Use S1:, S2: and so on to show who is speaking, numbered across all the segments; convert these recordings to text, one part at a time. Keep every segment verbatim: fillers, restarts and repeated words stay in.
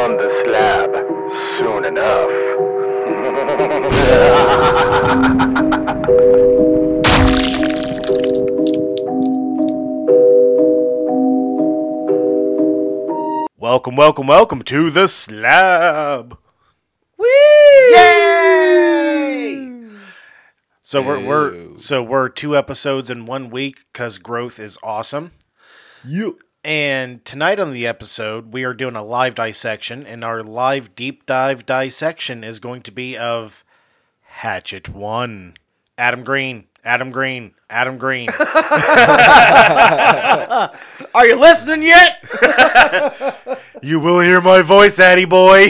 S1: on the slab soon enough.
S2: Welcome, welcome, welcome to the slab.
S3: Whee!
S2: Yay! So we're we're
S4: Ew.
S2: so we're two episodes in one week because growth is awesome.
S4: You.
S2: And tonight on the episode, we are doing a live dissection, and our live deep dive dissection is going to be of Hatchet One. Adam Green, Adam Green, Adam Green.
S3: Are you listening yet?
S2: You will hear my voice, Addy boy.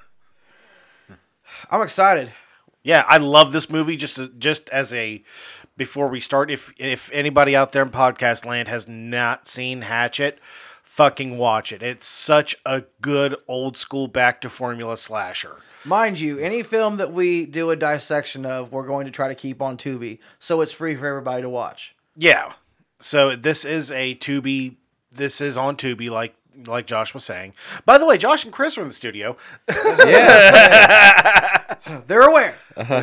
S3: I'm excited.
S2: Yeah, I love this movie. Just just as a before we start, if if anybody out there in podcast land has not seen Hatchet, fucking watch it. It's such a good old school back to formula slasher.
S3: Mind you, any film that we do a dissection of, we're going to try to keep on Tubi, so it's free for everybody to watch.
S2: Yeah. So this is a Tubi. This is on Tubi, like like Josh was saying. By the way, Josh and Chris are in the studio.
S4: Yeah.
S3: They're aware.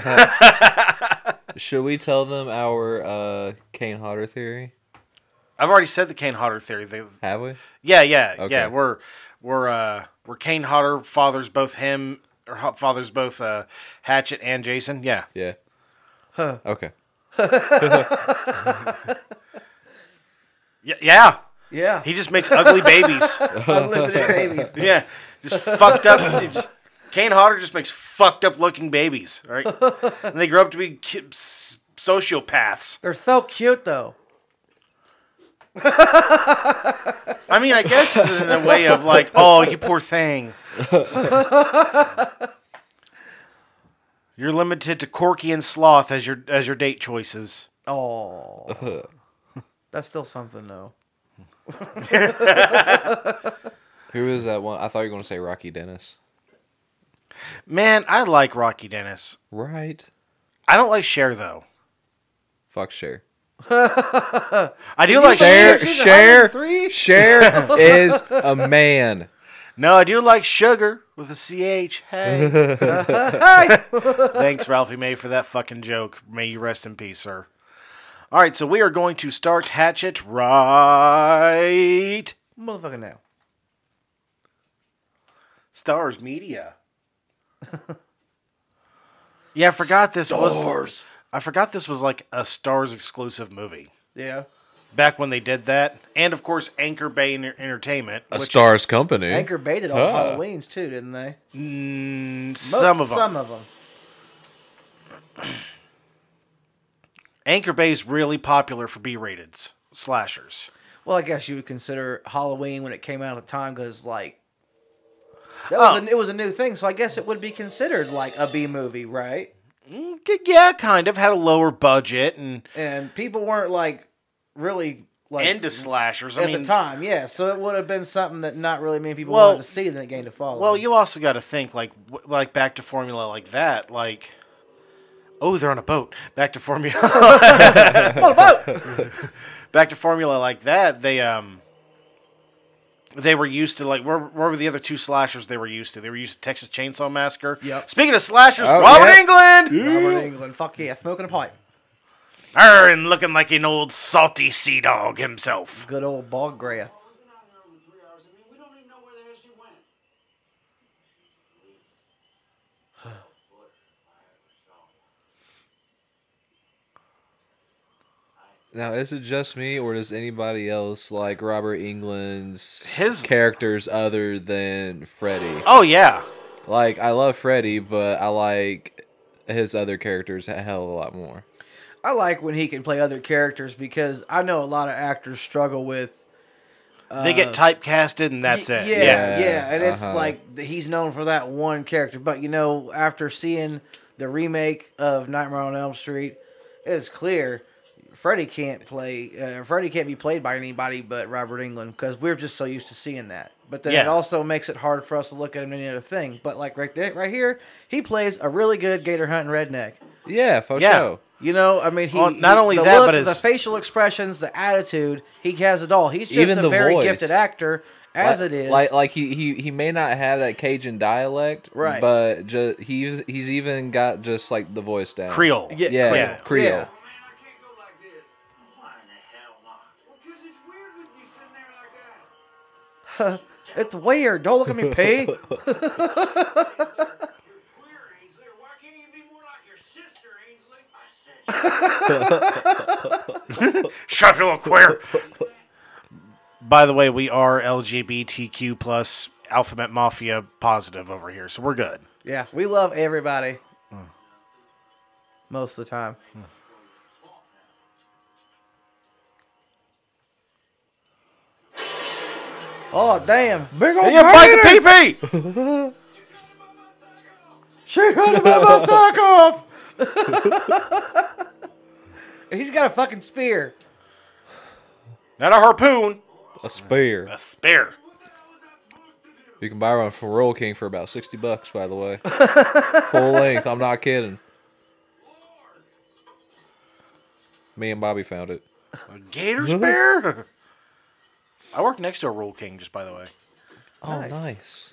S4: Should we tell them our uh, Kane Hodder theory?
S2: I've already said the Kane Hodder theory. They,
S4: Have we?
S2: yeah, yeah,
S4: Okay.
S2: yeah. We're we're uh, we're Kane Hodder fathers both him or ho- fathers both uh, Hatchet and Jason. Yeah.
S4: Yeah.
S3: Huh.
S4: Okay.
S2: Yeah. Yeah.
S3: Yeah.
S2: He just makes ugly babies.
S3: Unlimited babies.
S2: Yeah. Just fucked up. it just- Kane Hodder just makes fucked up looking babies, right? And they grow up to be ki- s- sociopaths.
S3: They're so cute, though.
S2: I mean, I guess it's in a way of like, oh, you poor thing. You're limited to Corky and Sloth as your as your date choices.
S3: Oh. That's still something, though.
S4: Who is that one? I thought you were going to say Rocky Dennis.
S2: Man, I like Rocky Dennis.
S4: Right.
S2: I don't like Cher though.
S4: Fuck Cher.
S2: I do like
S4: Cher.
S2: Cher.
S4: Cher.
S3: Cher.
S4: Cher is a man.
S2: No, I do like Sugar with a C H. Hey. Thanks, Ralphie May, for that fucking joke. May you rest in peace, sir. All right, so we are going to start Hatchet right.
S3: Motherfucker now.
S2: Stars Media. Yeah, I forgot this was. I forgot this was like a Stars exclusive movie.
S3: Yeah.
S2: Back when they did that, and of course Anchor Bay Enter- Entertainment,
S4: A
S2: which
S4: Stars
S2: is-
S4: company.
S3: Anchor baited on
S4: Huh.
S3: Halloween's, too, didn't they?
S2: Mm, some of them.
S3: Some of them.
S2: Anchor Bay is really popular for B-rated slashers.
S3: Well, I guess you would consider Halloween when it came out at the time, because, like, that was
S2: Oh.
S3: a, it was a new thing, so I guess it would be considered like a B movie, right?
S2: Mm, Yeah, kind of had a lower budget and
S3: And people weren't like really like
S2: into slashers. I
S3: at
S2: mean,
S3: the time, yeah. So it would have been something that not really many people
S2: Well-
S3: wanted to see, and then it gained a following.
S2: well, you also got to think like w- like back to formula like that. Like, oh, they're on a boat. Back to formula.
S3: on a boat.
S2: back to formula like that. They um. They were used to, like, where, where were the other two slashers they were used to? They were used to Texas Chainsaw Massacre.
S3: Yep.
S2: Speaking of slashers,
S4: Oh,
S2: Robert
S4: yeah.
S2: Englund!
S3: Robert England, fuck yeah, smoking a pipe.
S2: Arr, and looking like an old salty sea dog himself.
S3: Good old bog grath.
S4: Now, is it just me, or does anybody else like Robert England's
S2: His-
S4: characters other than Freddy?
S2: Oh, yeah.
S4: Like, I love Freddy, but I like his other characters a hell of a lot more.
S3: I like when he can play other characters because I know a lot of actors struggle with.
S2: They get typecasted, and that's
S3: Y-
S2: it.
S3: Yeah,
S2: Yeah.
S3: yeah, and it's
S4: uh-huh.
S3: like th- he's known for that one character. But you know, after seeing the remake of Nightmare on Elm Street, it's clear Freddy can't play. Uh, Freddy can't be played by anybody but Robert Englund because we're just so used to seeing that. But then it
S2: Yeah.
S3: also makes it hard for us to look at him in any other thing. But like right there, right here, he plays a really good gator hunting redneck.
S4: Yeah, for
S2: Yeah.
S4: sure.
S3: You know, I mean, he
S2: Well, not
S3: he-
S2: only
S3: the
S2: that,
S3: look,
S2: but
S3: the
S2: his-
S3: facial expressions, the attitude, he has it all. He's just
S4: Even
S3: a
S4: the
S3: very
S4: voice.
S3: gifted actor, as
S4: like,
S3: it is.
S4: Like like he, he he may not have that Cajun dialect,
S3: Right.
S4: But just he's he's even got just like the voice down.
S2: Creole.
S3: Yeah,
S4: Yeah,
S2: Yeah.
S4: Creole.
S3: Yeah.
S5: Man, I can't go like this. Why in the hell not? Well, because it's weird with you sitting there like that.
S3: It's weird. Don't look at me, P.
S5: You're queer, Ainsley, or why can't you be more like your sister, Ainsley? I said,
S2: Shut your little queer. By the way, we are L G B T Q plus Alphabet Mafia positive over here, so we're good.
S3: Yeah, we love everybody. Most of the time. Oh, damn. Big old
S2: Yeah, bite the pee-pee!
S3: She had to bite my sock off. He's got a fucking spear.
S2: Not a harpoon,
S4: A spear.
S2: a spear.
S4: You can buy one from Royal King for about sixty bucks. By the way, full length. I'm not kidding. Me and Bobby found it.
S2: A gator spear? I work next to a Roll King, just by the way.
S4: Oh,
S3: Nice.
S4: nice.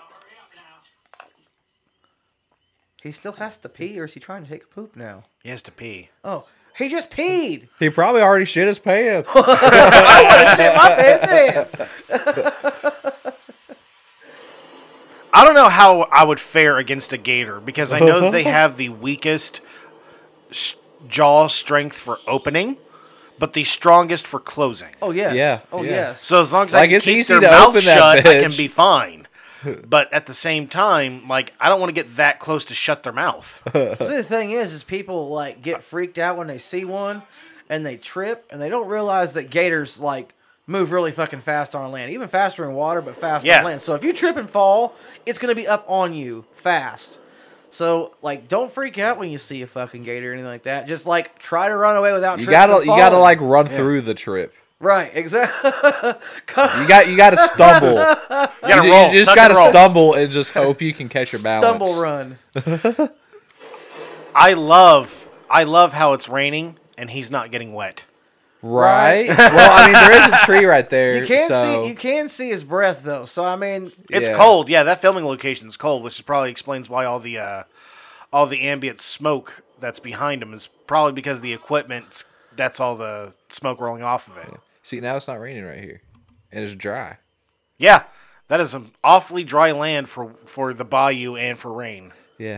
S3: He still has to pee, or is he trying to take a poop now?
S2: He has to pee.
S3: Oh, he just peed.
S4: He probably already shit his pants.
S3: Shit, my bad then.
S2: I don't know how I would fare against a gator because I know that they have the weakest s- jaw strength for opening, but the strongest for closing.
S3: Oh, yes.
S4: Yeah,
S3: Oh,
S4: yeah.
S3: yes.
S2: So as long as
S4: Like,
S2: I can
S4: it's
S2: keep
S4: easy
S2: their
S4: to
S2: mouth
S4: open that
S2: shut, I can
S4: bitch.
S2: be fine. But at the same time, like I don't want to get that close to shut their mouth.
S3: So the thing is, is people like get freaked out when they see one, and they trip, and they don't realize that gators like move really fucking fast on land, even faster in water, but fast
S2: Yeah.
S3: on land. So if you trip and fall, it's gonna be up on you fast. So like, don't freak out when you see a fucking gator or anything like that. Just like try to run away without.
S4: You
S3: tripping
S4: gotta
S3: or
S4: you gotta
S3: falling.
S4: like run through the trip.
S3: right, exactly.
S4: You got you gotta stumble.
S2: You
S4: You,
S2: gotta
S4: ju-
S2: roll,
S4: you just
S2: tuck
S4: gotta
S2: and roll.
S4: stumble and just hope you can catch your balance.
S3: Stumble run.
S2: I love, I love how it's raining and he's not getting wet.
S4: Right? Well, I mean, there is a tree right there.
S3: You can
S4: so
S3: see you can see his breath though. So I mean,
S2: It's
S4: Yeah.
S2: cold, yeah. That filming location is cold, which probably explains why all the uh, all the ambient smoke that's behind him is probably because the equipment. That's all the smoke rolling off of it.
S4: see now it's not raining right here, and it's dry.
S2: Yeah, that is some awfully dry land for for the bayou and for rain.
S4: Yeah.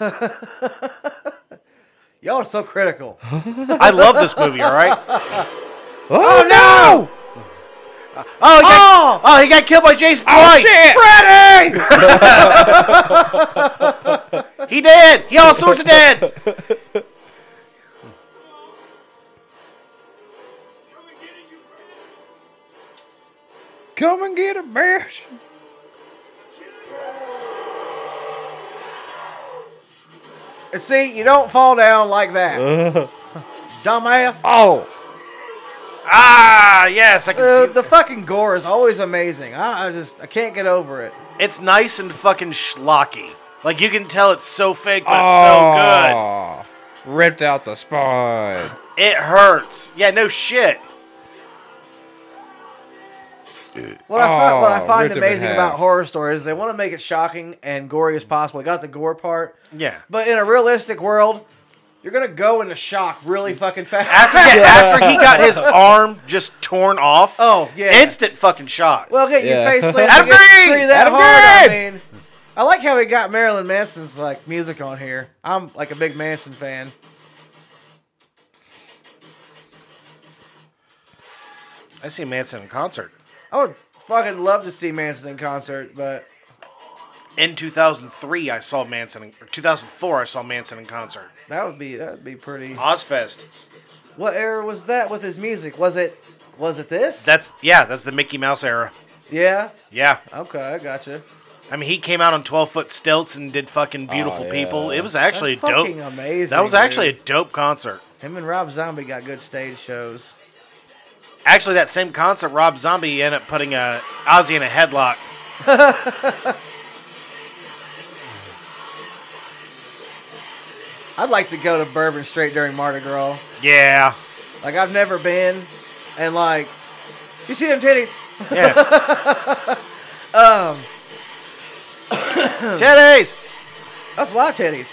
S3: y'all are so critical.
S2: I love this movie. All right.
S4: Oh no!
S2: Oh, he got, oh, he got killed by Jason twice.
S3: Freddy!
S2: He did. He all sorts of dead.
S4: Come and get a bitch.
S3: And see, you don't fall down like that. Dumbass.
S4: Oh,
S2: Ah, yes, I can
S3: Uh,
S2: see.
S3: the fucking gore is always amazing. I, I just I can't get over it.
S2: It's nice and fucking schlocky. Like you can tell it's so fake, but it's so good.
S4: oh, ripped out the spine.
S2: It hurts. Yeah, no shit.
S3: What I find, what I
S4: Oh,
S3: find
S4: ripped him in
S3: amazing
S4: half.
S3: about horror stories is they want to make it shocking and gory as possible. They got the gore part,
S2: Yeah.
S3: but in a realistic world, you're gonna go into shock really fucking fast.
S2: After, yeah, after he got his arm just torn off,
S3: Oh, yeah.
S2: instant fucking shock.
S3: well, get
S4: Yeah.
S3: your face slammed
S2: Adam
S3: against the
S2: Green!
S3: tree that
S2: Adam
S3: hard. I
S2: Green!
S3: mean, I like how he got Marilyn Manson's like music on here. I'm like a big Manson fan.
S2: I see Manson in concert.
S3: I would fucking love to see Manson in concert, but
S2: In two thousand three, I saw Manson. In, or two thousand four, I saw Manson in concert.
S3: that would be that would be pretty.
S2: Ozfest.
S3: What era was that with his music? Was it was it this?
S2: That's yeah, that's the Mickey Mouse era.
S3: Yeah.
S2: Yeah,
S3: Okay, I gotcha.
S2: I mean he came out on twelve foot stilts and did fucking beautiful
S4: yeah.
S2: people. It was actually
S3: That's
S2: dope.
S3: fucking amazing.
S2: That was actually
S3: dude.
S2: a dope concert.
S3: Him and Rob Zombie got good stage shows.
S2: Actually, that same concert, Rob Zombie ended up putting a Ozzy in a headlock.
S3: I'd like to go to Bourbon Street during Mardi Gras.
S2: Yeah.
S3: Like, I've never been, and like, you see them titties?
S2: Yeah.
S3: Um,
S2: Titties!
S3: that's a lot of titties.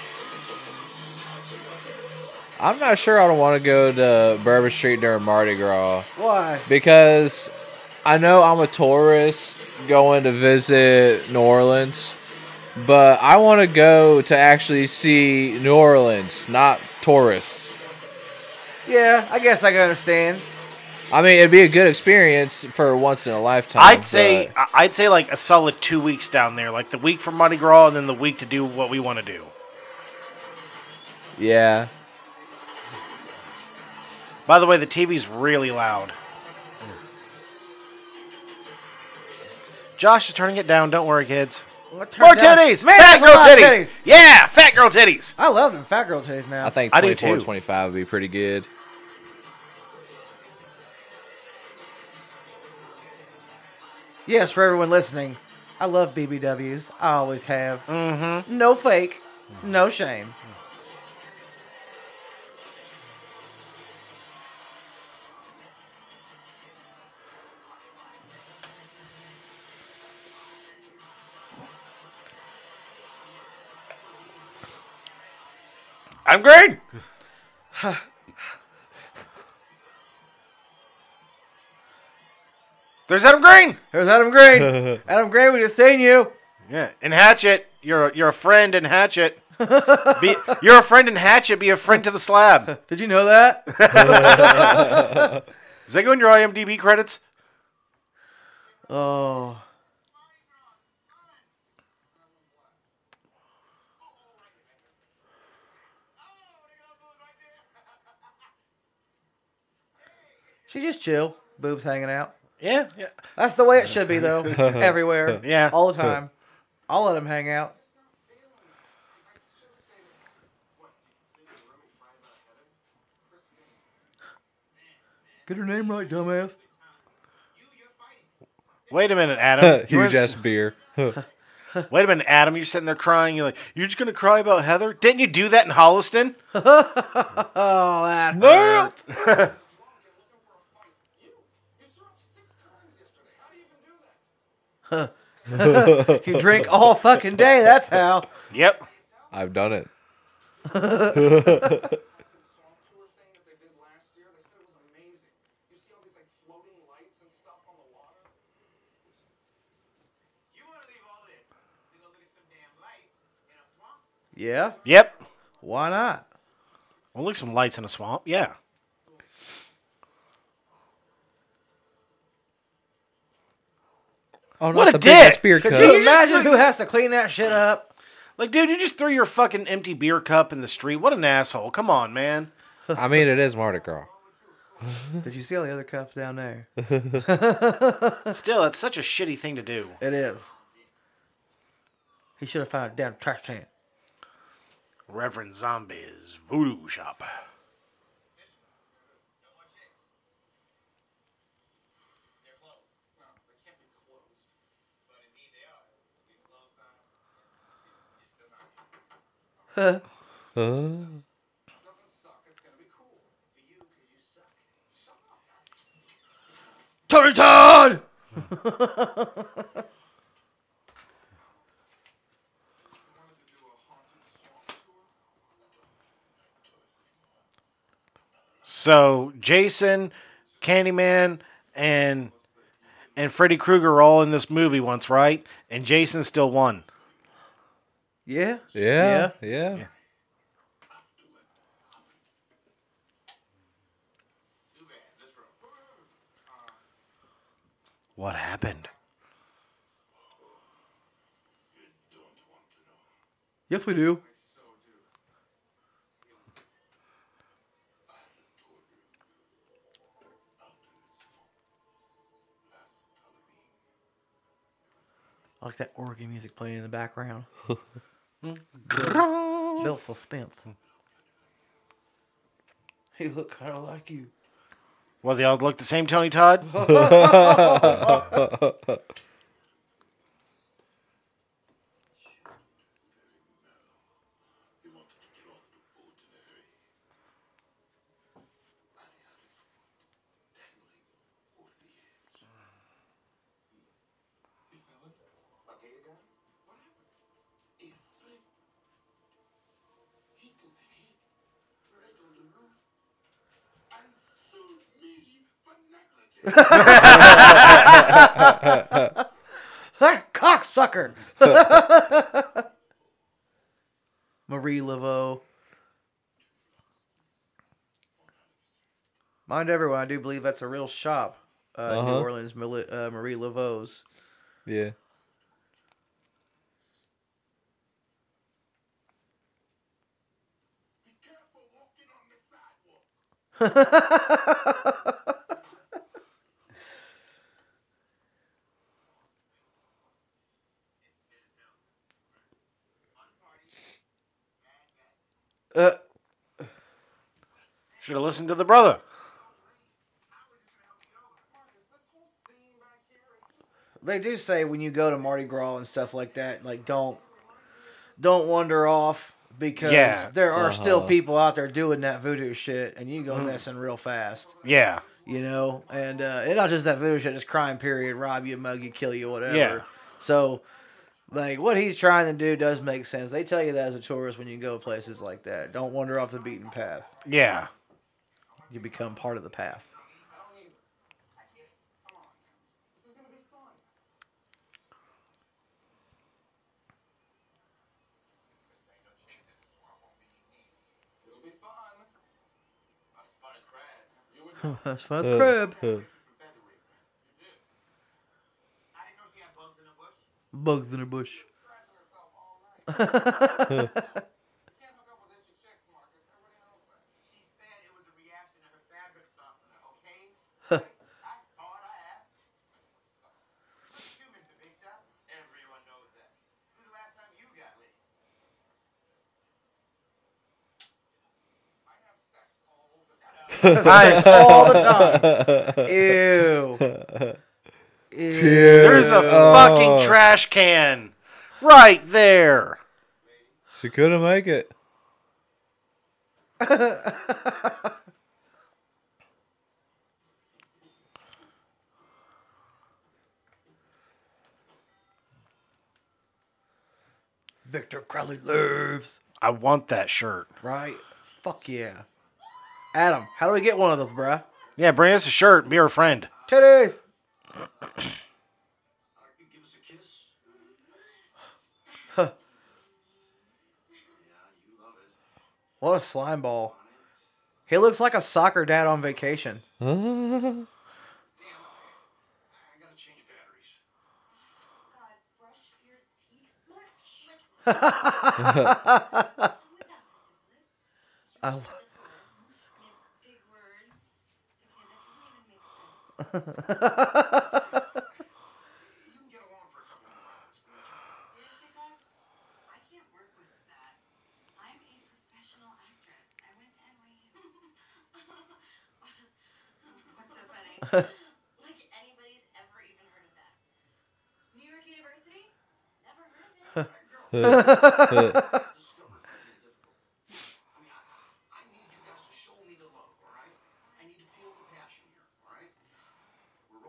S4: I'm not sure I don't want to go to Bourbon Street during Mardi Gras
S3: Why?
S4: because I know I'm a tourist going to visit New Orleans, but I want to go to actually see New Orleans, not tourists.
S3: Yeah, I guess I can understand.
S4: I mean, it'd be a good experience for once in a lifetime.
S2: I'd say
S4: but-
S2: I'd say like a solid two weeks down there, like the week for Mardi Gras and then the week to do what we want to do.
S4: yeah.
S2: By the way, the T V's really loud. Josh is turning it down. Don't worry, kids.
S3: What turned
S2: More
S3: down-
S2: titties!
S3: Man,
S2: Fat
S3: that's a
S2: girl
S3: lot of
S2: titties! Yeah, fat girl titties!
S3: I love them fat girl titties now.
S4: I think
S2: I do
S4: twenty-four,
S2: too.
S4: twenty-five would be pretty good.
S3: Yes, for everyone listening, I love B B Ws. I always have. Mm-hmm. No fake, no shame.
S2: I'm green! There's Adam Green!
S3: There's Adam Green. Adam Green, we just seen you.
S2: Yeah, and Hatchet, you're a, you're a friend in Hatchet. Be, you're a friend in Hatchet, be a friend to the slab.
S3: Did you know that?
S2: Does that go in your I M D B credits?
S3: Oh. She just chill, boobs hanging out.
S2: Yeah, yeah.
S3: That's the way it should be, though. Everywhere.
S2: Yeah.
S3: All the time. I'll let them hang out. Get her name right, dumbass.
S2: Wait a minute, Adam. You
S4: Huge
S2: weren't-
S4: ass beer.
S2: Wait a minute, Adam. You're sitting there crying. You're like, you're just gonna cry about Heather? Didn't you do that in Holliston?
S3: Oh, that hurt. You drink all fucking day, that's how.
S2: Yep.
S4: I've done it.
S6: song tour thing that they did last year. They said it was amazing. You see all these like floating lights and stuff on the water.
S5: You want to leave all this to go look at some damn lights in a swamp?
S3: Yeah,
S2: Yep.
S3: why not?
S2: Well, look, some lights in a swamp. Yeah.
S4: Oh,
S2: What
S4: not
S2: a
S4: the big ass
S2: dick.
S4: beer
S3: Could
S4: cup.
S3: you imagine who has to clean that shit up?
S2: Like, dude, you just threw your fucking empty beer cup in the street. What an asshole. Come on, man.
S4: I mean, it is Mardi Gras.
S3: Did you see all the other cups down there?
S2: Still, that's such a shitty thing to do.
S3: It is. He should have found a damn trash can.
S2: Reverend Zombie's Voodoo Shop.
S5: They're closed. No, they can't be closed. But indeed they are. Be closed on. You're still not.
S6: Doesn't suck. It's gonna be cool for you because you suck. Shut up.
S3: Tony Todd!
S2: So, Jason, Candyman, and and Freddy Krueger are all in this movie once, right? And Jason still won.
S3: Yeah?
S4: Yeah, yeah.
S2: What happened?
S3: Yes, we do. I like that organ music playing in the background. Built suspense. He look kind of like you.
S2: Well, they all look the same, Tony Todd?
S3: That cocksucker. Marie Laveau. Mind everyone, I do believe that's a real shop. Uh, in New
S4: Uh-huh.
S3: Orleans, Mili- uh, Marie Laveau's.
S4: Yeah.
S3: Uh,
S2: Should have listened to the brother.
S3: they do say when you go to Mardi Gras and stuff like that, like don't don't wander off because
S2: Yeah.
S3: there are still
S4: Uh-huh.
S3: people out there doing that voodoo shit, and you go messing real fast.
S2: Yeah.
S3: You know, and uh, and not just that voodoo shit, just crime. Period. Rob you, mug you, kill you, whatever.
S2: Yeah.
S3: So, like, what he's trying to do does make sense. They tell you that as a tourist when you go places like that. Don't wander off the beaten path.
S2: Yeah.
S3: You become part of the path.
S6: It'll be fun. Not as fun as Brad. You would
S3: That's fun
S4: Uh,
S3: as crabs.
S4: uh,
S3: Bugs in a bush.
S6: scratching herself all night. Can't hook up with itchy chicks, Marcus. Everybody knows that.
S5: She said it was a reaction to her fabric softener, okay? I saw it, I asked. Look at you, Mister Big Shot. Everyone knows that. When's the last time you got laid?
S6: I have sex all the time.
S3: Nice. All the time. Ew. Ew.
S2: There's a fucking trash can right there.
S4: She couldn't make it.
S3: Victor Crowley lives.
S2: I want that shirt.
S3: Right? Fuck yeah. Adam, how do we get one of those, bruh?
S2: Yeah, bring us a shirt and be our friend.
S3: Titties.
S5: Uh, give us a kiss?
S3: Huh.
S5: Yeah, you love it.
S3: What a slime ball. He looks like a soccer dad on vacation.
S5: Damn. I gotta change batteries.
S7: God, brush your teeth more. Like,
S3: I,
S7: miss big words. Okay, that didn't even make sense.
S5: You can get along for a couple more hours.
S7: Seriously, Todd? I can't work with that. I'm a professional actress. I went to N Y U. What's so funny? Like anybody's ever even heard of that. New York University? Never heard of it.
S5: Discover plenty difficult. I mean, I, I need you guys to show me the love, all right? I need to feel the passion here, all right? We're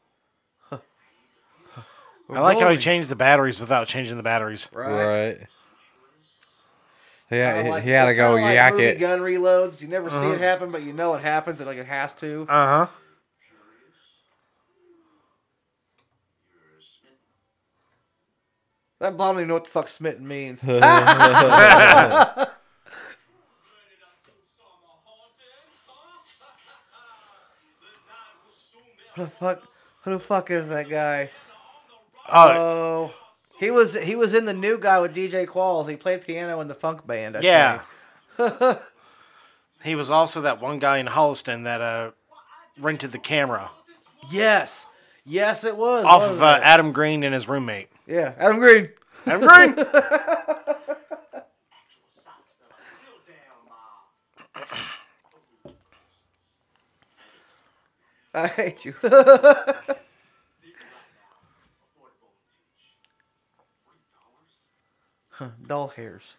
S5: rolling.
S2: I like how he changed the batteries without changing the batteries.
S3: right.
S4: Right. Yeah,
S3: Kinda
S4: he,
S3: like-
S4: he had to
S3: it's
S4: go
S3: kinda like
S4: yak
S3: movie
S4: it.
S3: gun reloads. You never see it happen, but you know it happens. And like it has to.
S2: Uh huh.
S5: You're smitten.
S3: That blonde don't even know what the fuck smitten means. Who the fuck? Who the fuck is that guy?
S2: Oh,
S3: Oh, he was he was in the new guy with D J Qualls. He played piano in the funk band. I
S2: yeah.
S3: think.
S2: He was also that one guy in Holliston that uh rented the camera
S3: Yes. Yes, it was.
S2: off
S3: wasn't
S2: of uh,
S3: it?
S2: Adam Green and his roommate.
S3: Yeah, Adam Green.
S2: Adam Green.
S5: Actual socks that are still down, Ma.
S3: I hate you.
S5: Affordable teach. Forty dollars?
S3: Doll hairs.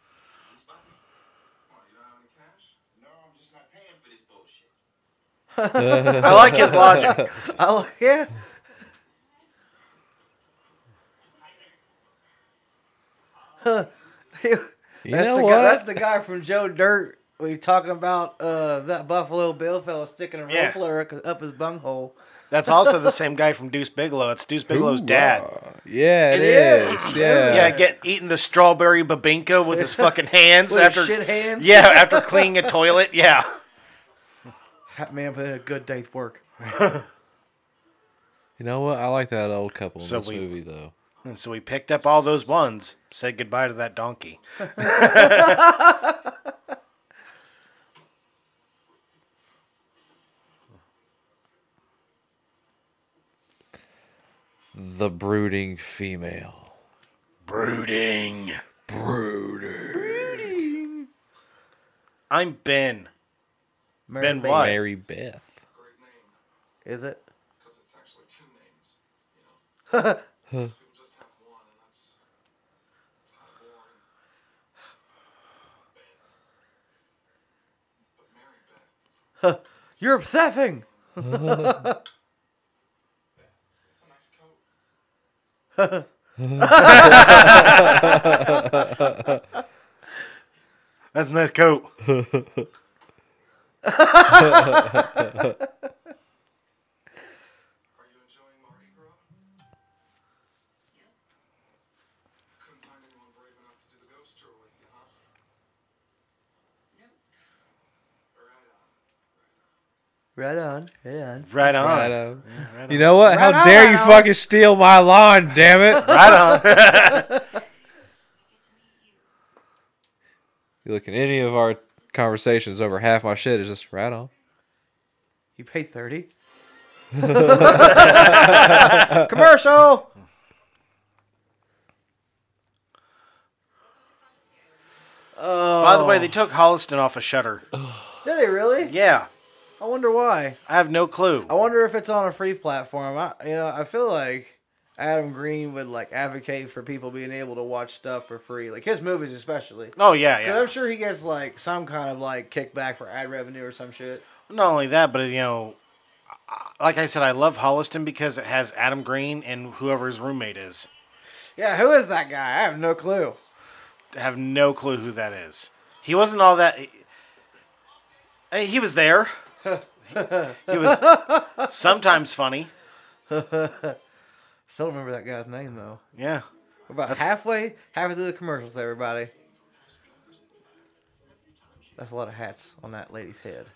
S5: What, you don't have any cash? No, I'm just not paying for this bullshit.
S2: I like his logic.
S3: I like yeah. Huh.
S4: You
S3: That's
S4: know
S3: the
S4: what?
S3: guy. That's the guy from Joe Dirt We talking about uh, that Buffalo Bill fella sticking a
S2: Yeah.
S3: ruffler up his bunghole.
S2: That's also the same guy from Deuce Bigelow. It's Deuce Bigelow's dad.
S4: Yeah,
S3: It
S4: it
S3: is.
S4: is. Yeah.
S2: Yeah, get eating the strawberry babinka with his fucking hands
S3: With his
S2: after
S3: shit hands?
S2: Yeah, after cleaning a toilet. Yeah.
S3: That man put in a good day's work.
S4: You know what? I like that old couple in
S2: So
S4: this
S2: we-
S4: movie, though.
S2: And so we picked up all those ones, said goodbye to that donkey.
S4: The brooding female.
S2: Brooding. Brooding. I'm Ben.
S3: Mary
S2: Ben
S3: Bates.
S2: what?
S4: Mary Beth.
S6: Great name,
S3: Is it?
S6: because it's actually two names. You know, people just have one, and that's kind of boring. But Mary Beth,
S3: You're obsessing.
S6: it's a nice coat.
S2: That's a nice coat.
S6: Are you enjoying Mardi Gras? Couldn't find anyone brave enough to do the ghost tour with you, huh? Right on.
S3: Right on. Right on.
S2: Right on.
S4: Right on. You know what?
S3: Right
S4: How dare you
S3: on.
S4: fucking steal my line, damn it.
S2: Right on.
S4: You look at any of our conversations, over half my shit is just right on.
S3: You paid thirty. Commercial.
S2: By the way, they took Holliston off of Shutter.
S3: Did they really?
S2: Yeah.
S3: I wonder why.
S2: I have no clue.
S3: I wonder if it's on a free platform. I, you know, I feel like Adam Green would like advocate for people being able to watch stuff for free, like his movies especially.
S2: Oh, yeah,
S3: 'Cause
S2: yeah.
S3: I'm sure he gets like some kind of like kickback for ad revenue or some shit.
S2: Not only that, but, you know, like I said, I love Holliston because it has Adam Green and whoever his roommate is.
S3: Yeah, who is that guy? I have no clue.
S2: I have no clue who that is. He wasn't all that. Hey, he was there. He was sometimes funny.
S3: Still don't remember that guy's name though.
S2: Yeah.
S3: We're about halfway, halfway through the commercials, everybody. That's a lot of hats on that lady's head.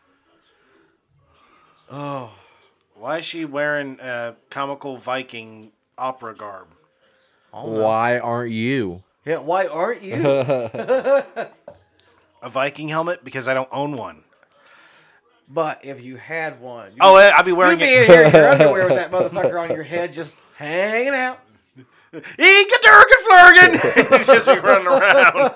S3: Oh,
S2: Why is she wearing a comical Viking opera garb?
S4: Why aren't you?
S3: yeah. Why aren't you?
S2: A Viking helmet? Because I don't own one.
S3: But if you had one, you'd
S2: Oh, I'd be wearing
S3: you'd be
S2: it.
S3: in here in your underwear with that motherfucker on your head, just hanging out.
S2: Eek-a-durkin-flurkin! Just be running around.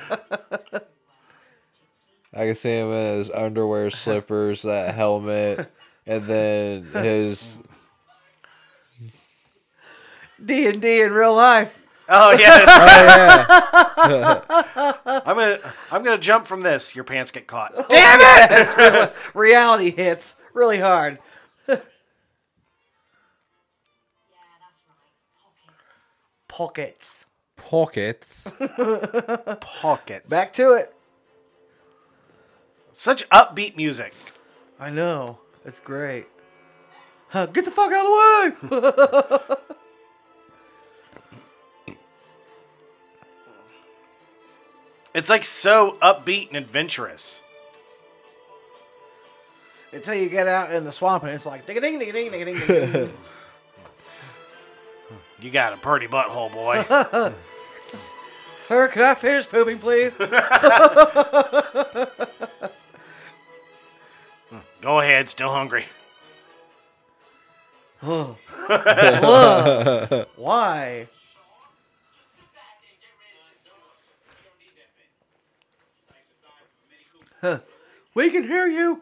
S4: I can see him in his underwear, slippers, that helmet, and then his.
S3: D and D in real life.
S2: Oh, yeah.
S4: Oh, yeah.
S2: I'm gonna, I'm gonna jump from this. Your pants get caught. Damn it!
S3: Reality hits really hard.
S7: Yeah, that's right.
S3: Pockets.
S4: Pockets.
S2: Pockets.
S3: Back to it.
S2: Such upbeat music.
S3: I know. It's great. Huh, get the fuck out of the way!
S2: It's like so upbeat and adventurous.
S3: Until you get out in the swamp and it's like ding ding ding ding ding ding ding.
S2: You got a pretty butthole, boy.
S3: Sir, can I finish pooping, please?
S2: Go ahead, still hungry.
S3: Ugh. Why? Huh. We can hear you.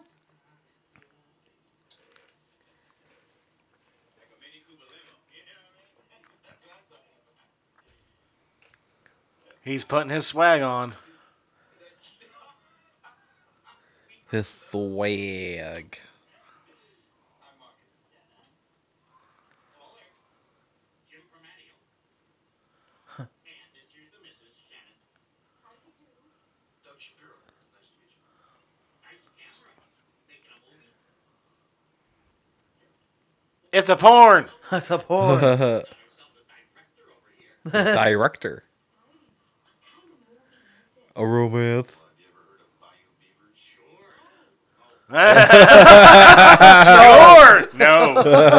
S2: He's putting his swag on.
S4: His swag.
S6: Doug Shapiro. Nice to meet you.
S2: It's a porn.
S3: That's a porn.
S4: Director. A romance.
S2: Sure. No.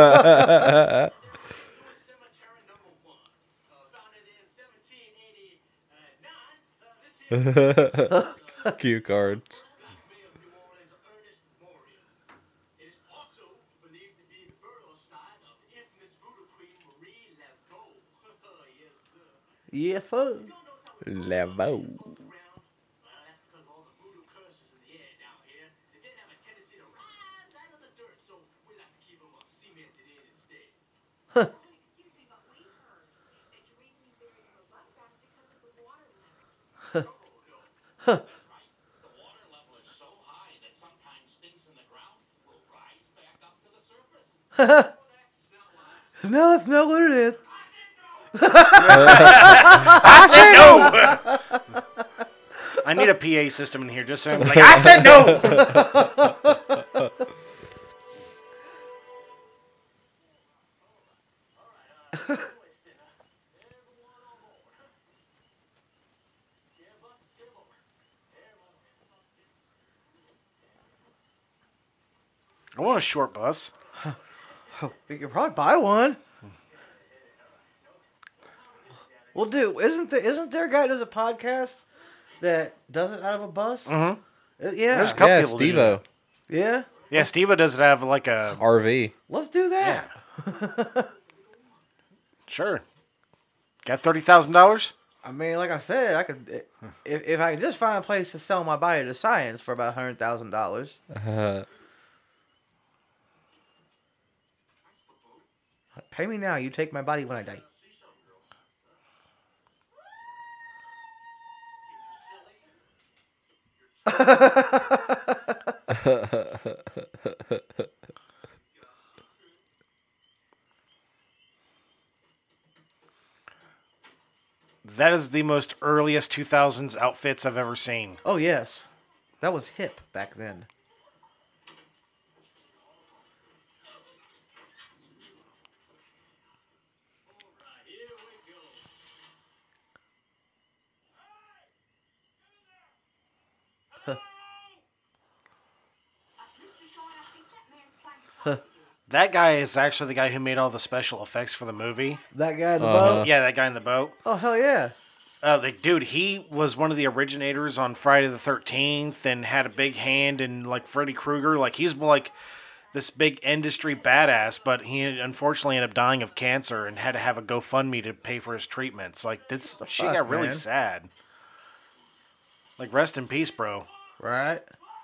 S5: Cemetery number one. Uh, founded in seventeen eighty-nine. Uh, this is
S4: Cue cards.
S5: Mayor of New Orleans, Ernest Morion. It is also believed to be the burial site of the infamous voodoo queen Marie Laveau. Yes, sir.
S3: Yeah, fuck.
S4: Lavo.
S5: Well, that's because of all the voodoo curses in the air down here. They did have a tendency to rise out of the dirt, so we like to keep them uh, cemented in instead.
S7: Excuse me, but we heard that the reason you buried them above ground is because of the water level.
S5: That's right. The water level is so high that sometimes things in the ground will rise back up to the surface. Oh, that's not why.
S3: No, that's not what it is.
S2: I said no. I need a P A system in here just so I'm like, I said no. I want a short bus.
S3: We could probably buy one. Well, dude, isn't there, isn't there a guy that does a podcast that does it out of a bus? Mm-hmm. Yeah.
S2: There's a couple
S4: Yeah,
S2: people that do
S4: Steve-O.
S3: Yeah.
S2: Yeah, Steve does it have like a
S4: R V.
S3: Let's do that.
S2: sure. Got thirty thousand dollars.
S3: I mean, like I said, I could if, if I could just find a place to sell my body to science for about hundred thousand dollars. Pay me now. You take my body when I die.
S2: That is the most earliest two thousands outfits I've ever seen.
S3: Oh yes, that was hip back then.
S7: Mister Sean, I think that man's trying to talk to you.
S2: That guy is actually the guy who made all the special effects for the movie.
S3: That guy in the
S4: Uh-huh.
S3: boat.
S2: Yeah, that guy in the boat.
S3: Oh hell yeah.
S2: Uh, like, dude, he was one of the originators on Friday the thirteenth and had a big hand in, like, Freddy Krueger. Like, he's, like, this big industry badass, but he unfortunately ended up dying of cancer and had to have a GoFundMe to pay for his treatments. Like, this shit
S3: fuck,
S2: got really
S3: man?
S2: sad. Like, rest in peace, bro.
S3: Right.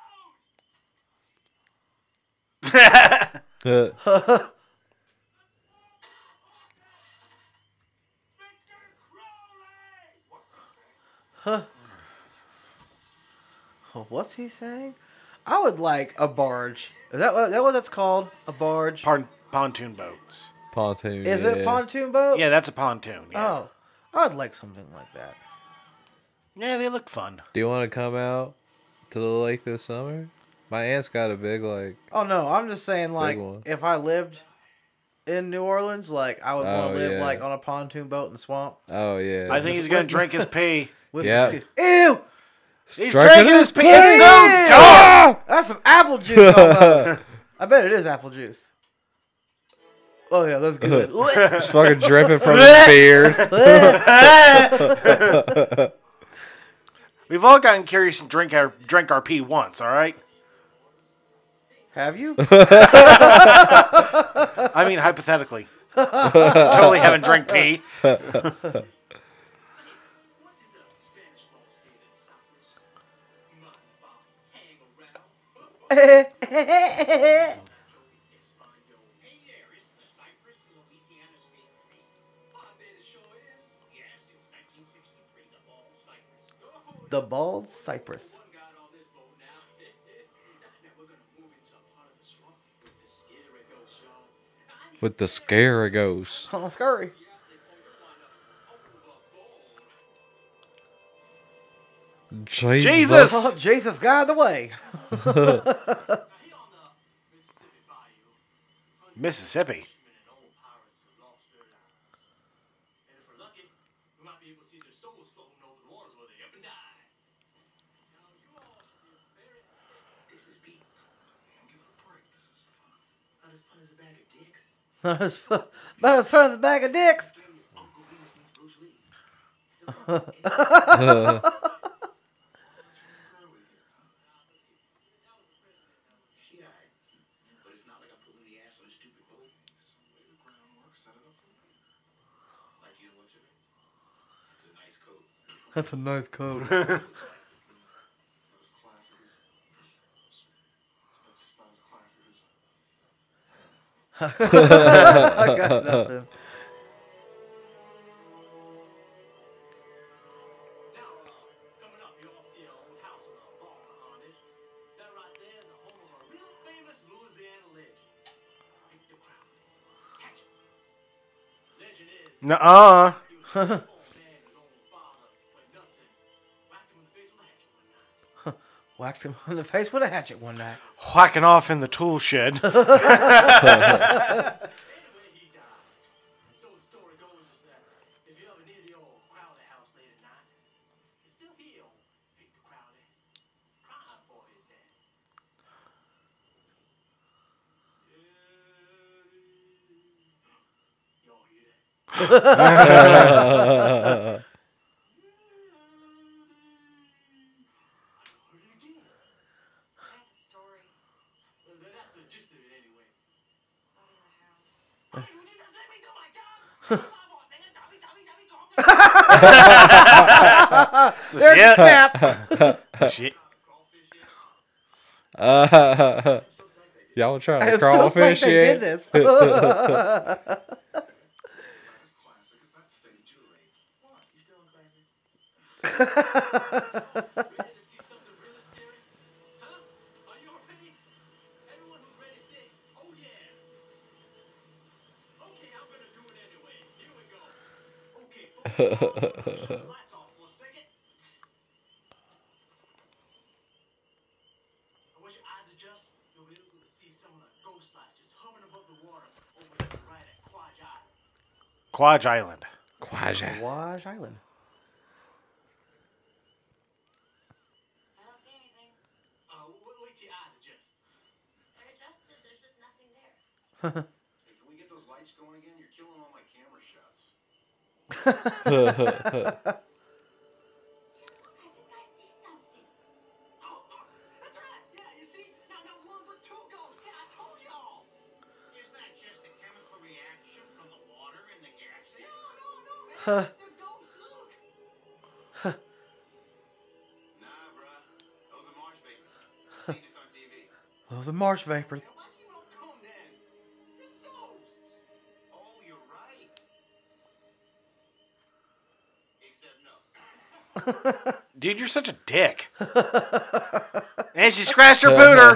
S3: What's he saying? I would like a barge. Is that what, that what that's called? A barge?
S2: Pon- pontoon boats.
S4: Pontoon.
S3: Is
S4: yeah.
S3: it a pontoon boat?
S2: Yeah, that's a pontoon. Yeah,
S3: Oh, I would like something like that.
S2: yeah they look fun.
S4: Do you want to come out to the lake this summer? My aunt's got a big like.
S3: Oh no, I'm just saying like
S4: one.
S3: if I lived in New Orleans, like I would want
S4: Oh,
S3: to live
S4: yeah.
S3: like on a pontoon boat in the swamp.
S4: Oh yeah.
S2: I think he's gonna drink his pee.
S3: With
S4: Yeah.
S3: just- Ew!
S2: He's
S4: Drinking
S2: drinking his
S4: his
S2: pee. It's so
S3: Ew!
S2: dark.
S3: That's some apple juice almost. I bet it is apple juice. Oh yeah, that's good.
S4: It's fucking dripping from his beard.
S2: We've all gotten curious and drink our drink our pee once. All right.
S3: Have you?
S2: I mean, hypothetically. Totally haven't drank pee.
S5: What did the Spanish law say that Cyprus might hang around? Espanol. Hey there, isn't the Cypress the Louisiana state tree? I bet it sure is. Yeah, since nineteen sixty-three, the bald cypress. Oh,
S3: The bald cypress.
S5: one got on this boat now. now, now we're gonna move into a part of the swamp with the scary ghost, y'all. I need
S4: With the scary ghost.
S3: Oh, scurry.
S5: to ask them to find out overboard.
S2: Jesus!
S3: Oh, Jesus, guide the way.
S5: Now, here on the Mississippi Bayou,
S2: Mississippi.
S8: We might be able to see their souls floating over the waters where they up and die. Now, you all should be very safe.
S5: This is beat. Man, give it a break. This is fun. Not as fun as a bag of dicks.
S3: Not as fun, not as fun as a bag of dicks.
S5: Game is Uncle Remus meets Bruce Lee. She eyed. But it's not like I'm pulling the ass on a stupid boat.
S6: Some way the groundwork, set it up for later.
S5: Like you know what's it? It's a nice coat.
S3: That's a nice coat.
S6: Not as classic as. It's not as classic as.
S3: I got nothing.
S8: Now, coming up, you all see our old house with a vault behind it. That right there is the home of a real famous Louisiana legend. Victor Crowley. Hatchet. Legend is
S2: Nuh-uh.
S8: he was a poor man, his own father went nuts and whacked him in the face with a hatchet one night.
S3: Whacked him in the face with a hatchet one night.
S2: Whacking off in the tool shed.
S8: Anyway, he died. And so the story goes is that if you're ever near the old Crowley house late at night, it's still he, old Victor Crowley, crying for his dad. Y'all hear that? I heard it again.
S7: That's the story.
S8: Well, that's the gist of it anyway.
S7: Starting the house.
S8: Hey, would you just let me do my job? My boss saying, Tommy, Tommy, Tommy, Tommy.
S3: There's
S2: Yeah.
S3: a snap.
S2: Shit.
S8: Crawfish here.
S4: Uh, y'all trying
S3: I
S4: to
S3: am so
S4: crawfish
S3: psyched they did
S4: yet?
S3: this.
S6: Not as classic as that fake Julie.
S5: What? You still in classic?
S8: Ready to see something really scary? Huh? Are you all ready? Everyone who's ready, say, oh yeah. Okay, I'm gonna do it anyway. Here we go. Okay, folks, I'm gonna shut the lights off for a second. And once your eyes adjust, you'll be able to see some of the ghost lights just hovering above the water over to the right at Quaj Island.
S2: Quaj Island.
S4: Quaja.
S3: Wash Island.
S7: I don't see anything.
S8: Uh, wait, wait till your eyes adjust.
S7: They're adjusted. There's just nothing there.
S5: Hey, can we get those lights going again? You're killing all my camera shots.
S7: Look, I think I see something.
S8: Oh, oh, that's right. Yeah, you see, not not one but two ghosts. Yeah, I told y'all.
S5: Isn't that just a chemical reaction from the water and the gases?
S8: No, no, no, man. They're ghosts. Look.
S5: Nah, bruh. Those are marsh vapors. I've seen this on T V.
S3: Those are marsh vapors.
S8: Why do you not come then? They're ghosts.
S5: Oh, you're right. Except no.
S2: Dude, you're such a dick. And she scratched her booter.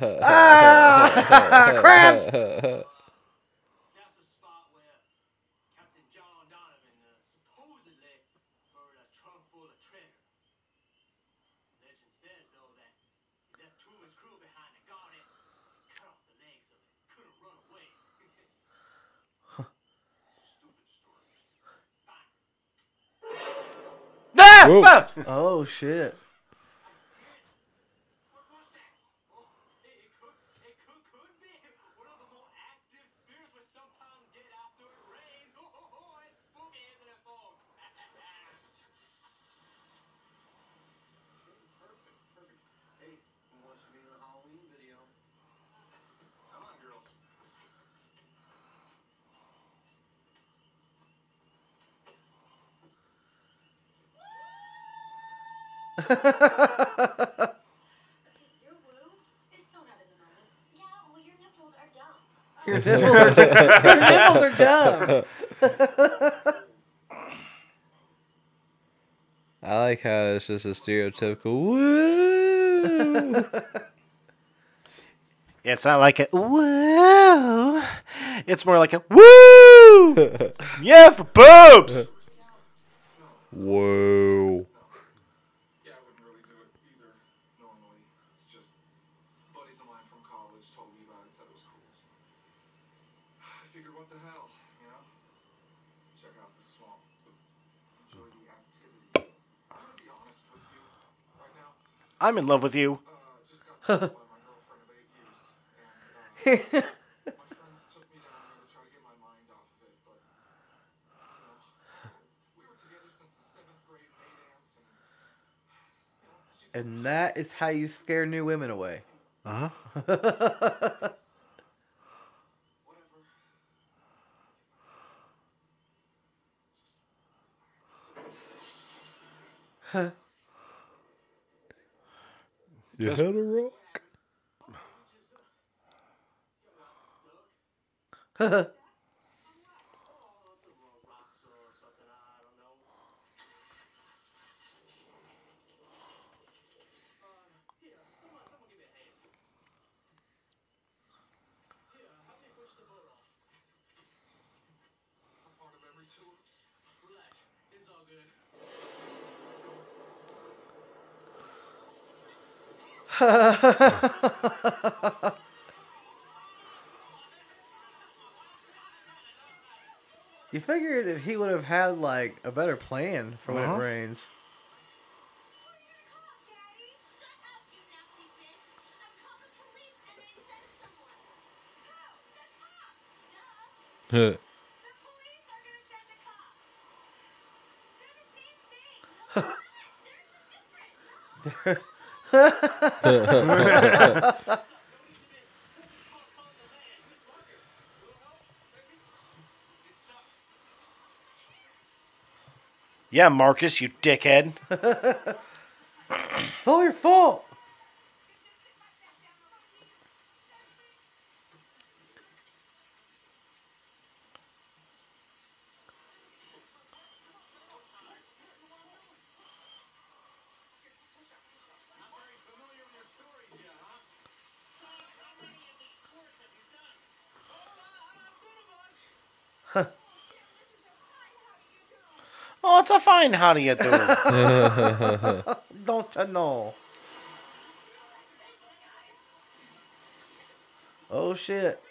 S3: Ah, crabs.
S8: That's the spot where Captain John Donovan uh, supposedly buried a trunk full of treasure. Legend says, though, that he left two of his crew behind to guard it, cut off the legs so they couldn't run away.
S5: Stupid story.
S2: Ah,
S4: Whoa.
S2: fuck.
S3: Oh shit.
S8: What was that? Oh, it, it could, it could, could be one of the more active spirits we sometimes get after it rains. Oh, oh, oh, it's spooky, isn't it, folks?
S5: Perfect, perfect. Hey, who wants to be in the Halloween video? Come on, girls.
S7: Your woo is so not in the moment. Yeah, well, your nipples are dumb.
S3: Your nipples are, your nipples are dumb.
S4: I like how it's just a stereotypical woo.
S2: Yeah, it's not like a woo. It's more like a woo. Yeah, for boobs.
S4: Whoa.
S6: Yeah, I wouldn't really do it either, normally. It's just buddies of mine from college told me about it, said it was cool. I figured, what the hell, you know? Check out the swamp. enjoy the activity. I'm gonna be honest with you right now.
S2: I'm in love with you.
S6: Uh, just got married by my girlfriend of eight years, and uh, my friends took me down there to try to get my mind off of it. But you know, we were together since the seventh grade May dance, and you know, she told
S3: And
S6: me
S3: that is how you scare new women away.
S2: Uh huh.
S6: whatever.
S4: You had a rock.
S8: Rocks or something, I don't know. Uh, here, someone, someone give me a hand. Here, help me push the boat off.
S6: This is a part of every tour.
S8: Relax, it's all good.
S3: You figured if he would have had like a better plan for when
S2: Uh-huh.
S3: it rains.
S7: Daddy, shut up, you nasty bitch. I called the police and they sent someone. How? The cops. Duh. The police are gonna send the cops. They're the same thing. No, they're not. There's a difference.
S2: Yeah, Marcus, you dickhead.
S3: It's all your fault.
S2: Oh, it's a fine. How do you do?
S3: Don't you know? Oh shit.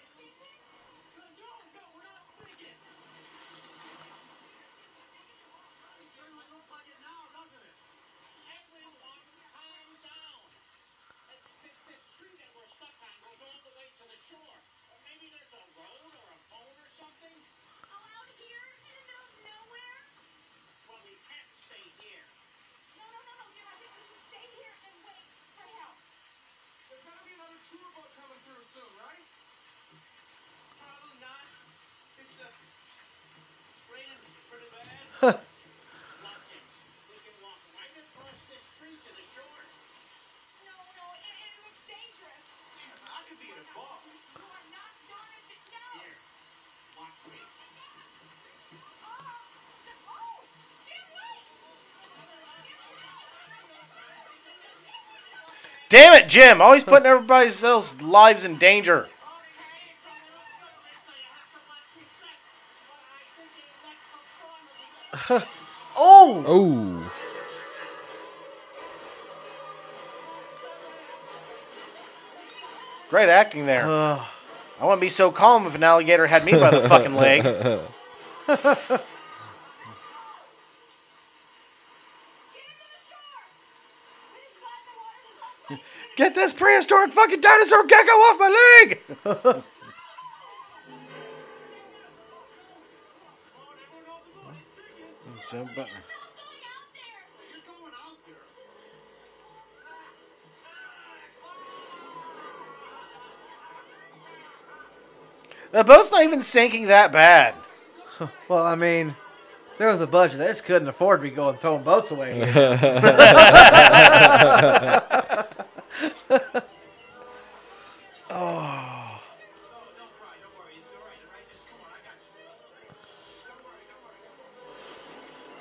S7: Oh, out here in the middle of nowhere?
S8: Well, we can't stay here.
S7: No, no, no, no, Jim. I think we should stay here and wait for help.
S6: There's gotta be another tour boat coming through soon, right?
S8: Probably not. It's uh, raining pretty bad. Watch it. We can walk right across this street to the shore.
S7: No, no, it, it looks dangerous.
S8: I could be involved.
S7: You are not going to. No.
S8: Here, watch me.
S7: Oh, oh, Jim, wait.
S2: Damn it, Jim! Always putting everybody else's lives in danger.
S3: Oh!
S4: Oh.
S2: Great acting there.
S3: Ugh.
S2: I wouldn't be so calm if an alligator had me by the fucking leg. Get this prehistoric fucking dinosaur gecko off my leg! So, but-
S8: You're going out there.
S2: the boat's not even sinking that bad.
S3: Well, I mean, there was a budget. They just couldn't afford to be going throwing boats away. Here. Oh.
S8: Don't cry, don't worry. It's all right, all right? Just come on, I got you. Don't worry, don't worry, don't worry.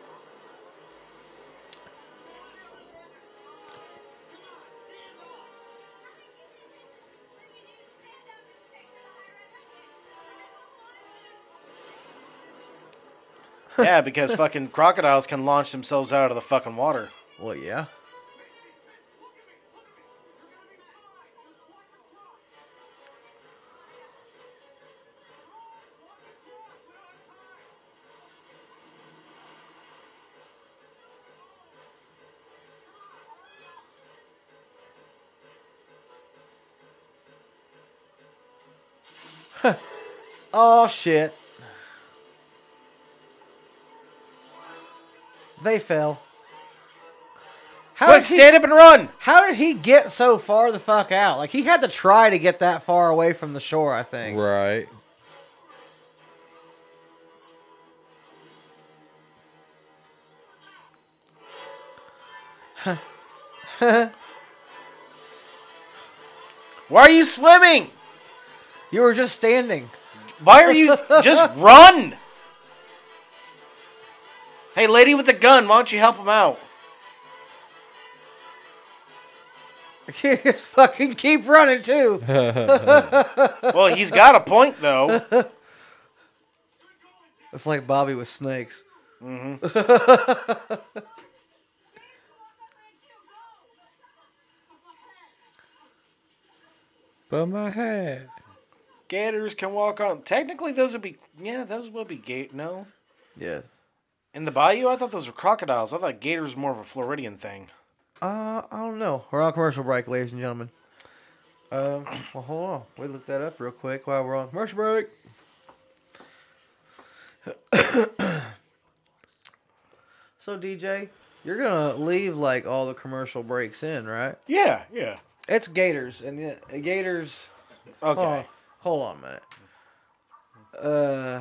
S2: Yeah, because fucking crocodiles can launch themselves out of the fucking water.
S3: Well, yeah. Oh shit. They fell. How
S2: Quick,
S3: did he,
S2: stand up and run!
S3: how did he get so far the fuck out? Like, he had to try to get that far away from the shore, I think.
S4: Right.
S2: Why are you swimming?
S3: You were just standing.
S2: Why are you... Just run! Hey, lady with the gun, why don't you help him out?
S3: Just fucking keep running, too.
S2: Well, he's got a point, though.
S3: It's like Bobby with snakes.
S4: But my head.
S2: Gators can walk on... Technically, those would be... Yeah, those would be gate... No.
S3: Yeah.
S2: In the bayou, I thought those were crocodiles. I thought gators were more of a Floridian thing.
S3: Uh, I don't know. We're on commercial break, ladies and gentlemen. Um, well, hold on. We look that up real quick while we're on commercial break. So, D J, you're gonna leave like all the commercial breaks in, right?
S2: Yeah, yeah.
S3: It's Gators, and the, Gators.
S2: Okay.
S3: Oh, hold on a minute. Uh.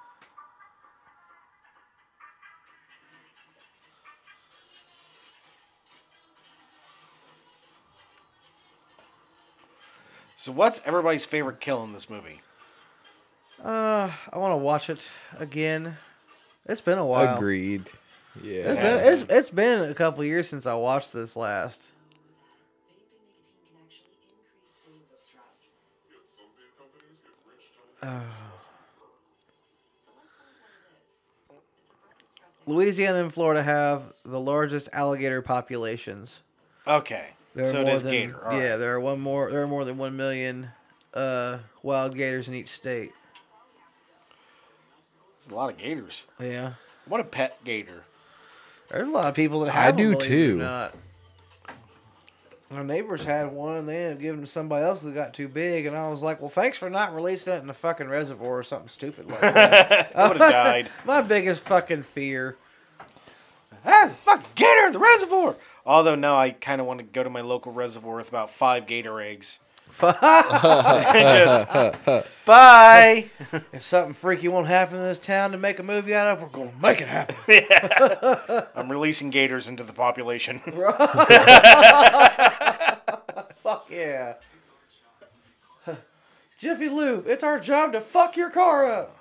S2: So what's everybody's favorite kill in this movie?
S3: Uh, I want to watch it again. It's been a while.
S4: Agreed. Yeah.
S3: It's been, it's, it's been a couple years since I watched this last. Uh, Louisiana and Florida have the largest alligator populations.
S2: Okay.
S3: There are
S2: so it
S3: more
S2: is
S3: than,
S2: gator. All
S3: yeah,
S2: right.
S3: there are one more. There are more than one million uh, wild gators in each state.
S2: There's a lot of gators.
S3: Yeah,
S2: What a pet gator.
S3: there's a lot of people that
S4: I
S3: have them,
S4: do
S3: believe it or
S4: too.
S3: not. Our neighbors had one, and they ended up giving it to somebody else because it got too big. And I was like, "Well, thanks for not releasing it in a fucking reservoir or something stupid like that."
S2: I would have died.
S3: My biggest fucking fear.
S2: Ah, fuck, gator, the reservoir. Although now I kind of want to go to my local reservoir with about five gator eggs. Just, bye.
S3: If something freaky won't happen in this town to make a movie out of, we're gonna make it happen.
S2: I'm releasing gators into the population.
S3: Fuck yeah. Jiffy Lube, it's our job to fuck your car up.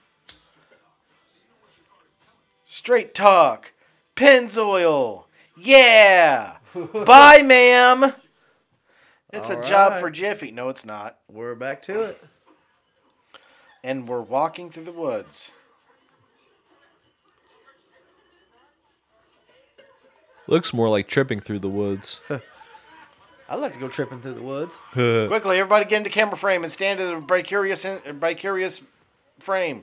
S2: Straight talk. Pennzoil. Yeah. Bye, ma'am. It's
S3: All
S2: a job
S3: right.
S2: for Jiffy. No, it's not.
S3: We're back to it.
S2: And we're walking through the woods.
S4: Looks more like tripping through the woods.
S3: I'd like to go tripping through the woods.
S2: Quickly, everybody get into camera frame and stand to the bicurious, bicurious frame.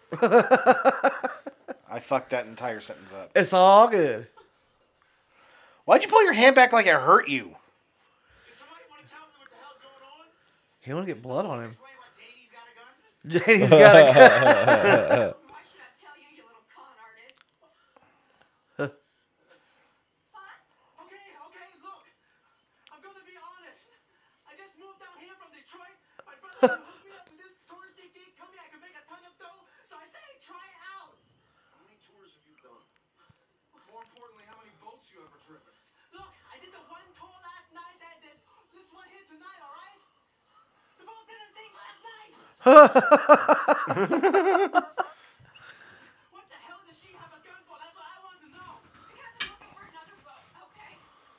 S2: I fucked that entire sentence up.
S3: It's all good.
S2: Why'd you pull your hand back like it hurt you?
S5: Does somebody want to tell me what the hell's going on?
S3: He want to get blood on him.
S5: Explain why J D's got a gun?
S3: Janie's got a gun.
S7: Why should I tell you, you little con artist?
S5: Okay, okay, look. I'm gonna be honest. I just moved down here from Detroit. My brother hooked me up with this touristy gig. Told me I could make a ton of dough. So I say, try it out.
S6: How many tours have you done? More importantly, how many boats you ever driven?
S5: Look, I did the one tour last night that did this one here tonight, all right? The boat didn't sink last night. What the hell does she have a gun for? That's what I want to know.
S7: Because I'm looking for another boat, okay?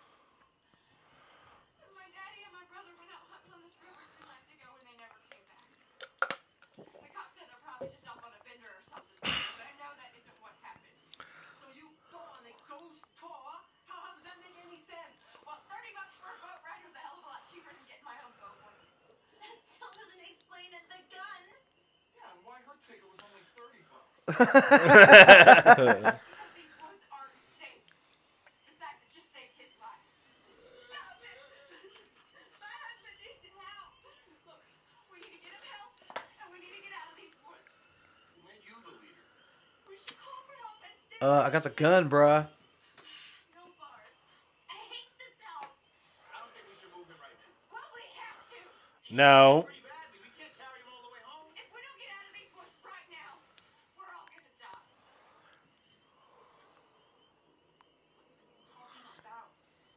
S7: My daddy and my brother went out hunting on this river two nights ago and they never came back. The cops said they're probably just off on a bender or something, but I know that isn't what happened.
S5: So you go on a ghost tour? How, how does that make any sense?
S7: Well, thirty bucks for a boat ride was a hell of a lot cheaper than getting my own boat. That still doesn't explain it. The gun.
S6: Yeah, and why her ticket was only thirty bucks?
S7: Because these woods aren't safe. Besides, it just saved his life. Stop it! My husband needs help. Look, we need to get him help, and we need to get out of these
S3: Uh, I got the gun, bruh.
S7: No bars. I hate the South.
S5: I don't think we should move him right now.
S7: Well, we have to.
S2: No.
S5: Pretty badly. We can't carry him all the way home.
S7: If we don't get out of these woods right now, we're all gonna die.
S5: Talking about.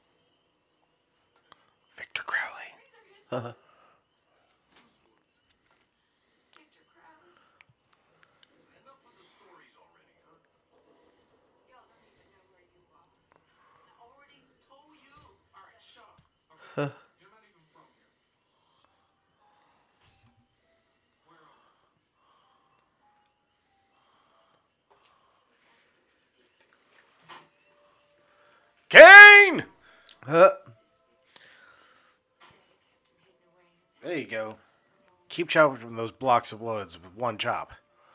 S2: Victor Crowley.
S3: Uh,
S7: Victor Crowley.
S5: Enough with the stories already, huh?
S7: Y'all don't even know where you are.
S5: I already told you. All right, shut up. Okay. You're not even from here. Where are we?
S2: Kane!
S3: huh.
S2: There you go. Keep chopping those blocks of woods with one chop.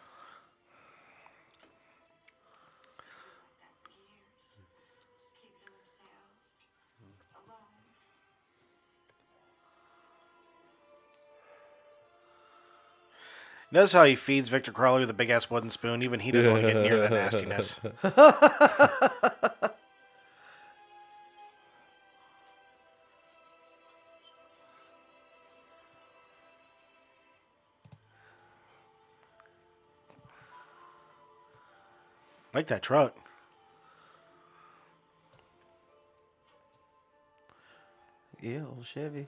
S7: Like that for years. Just keep it to themselves. Alone.
S2: Notice how he feeds Victor Crowley with a big ass wooden spoon. Even he doesn't want to get near that nastiness. Like that truck.
S3: Yeah, old Chevy.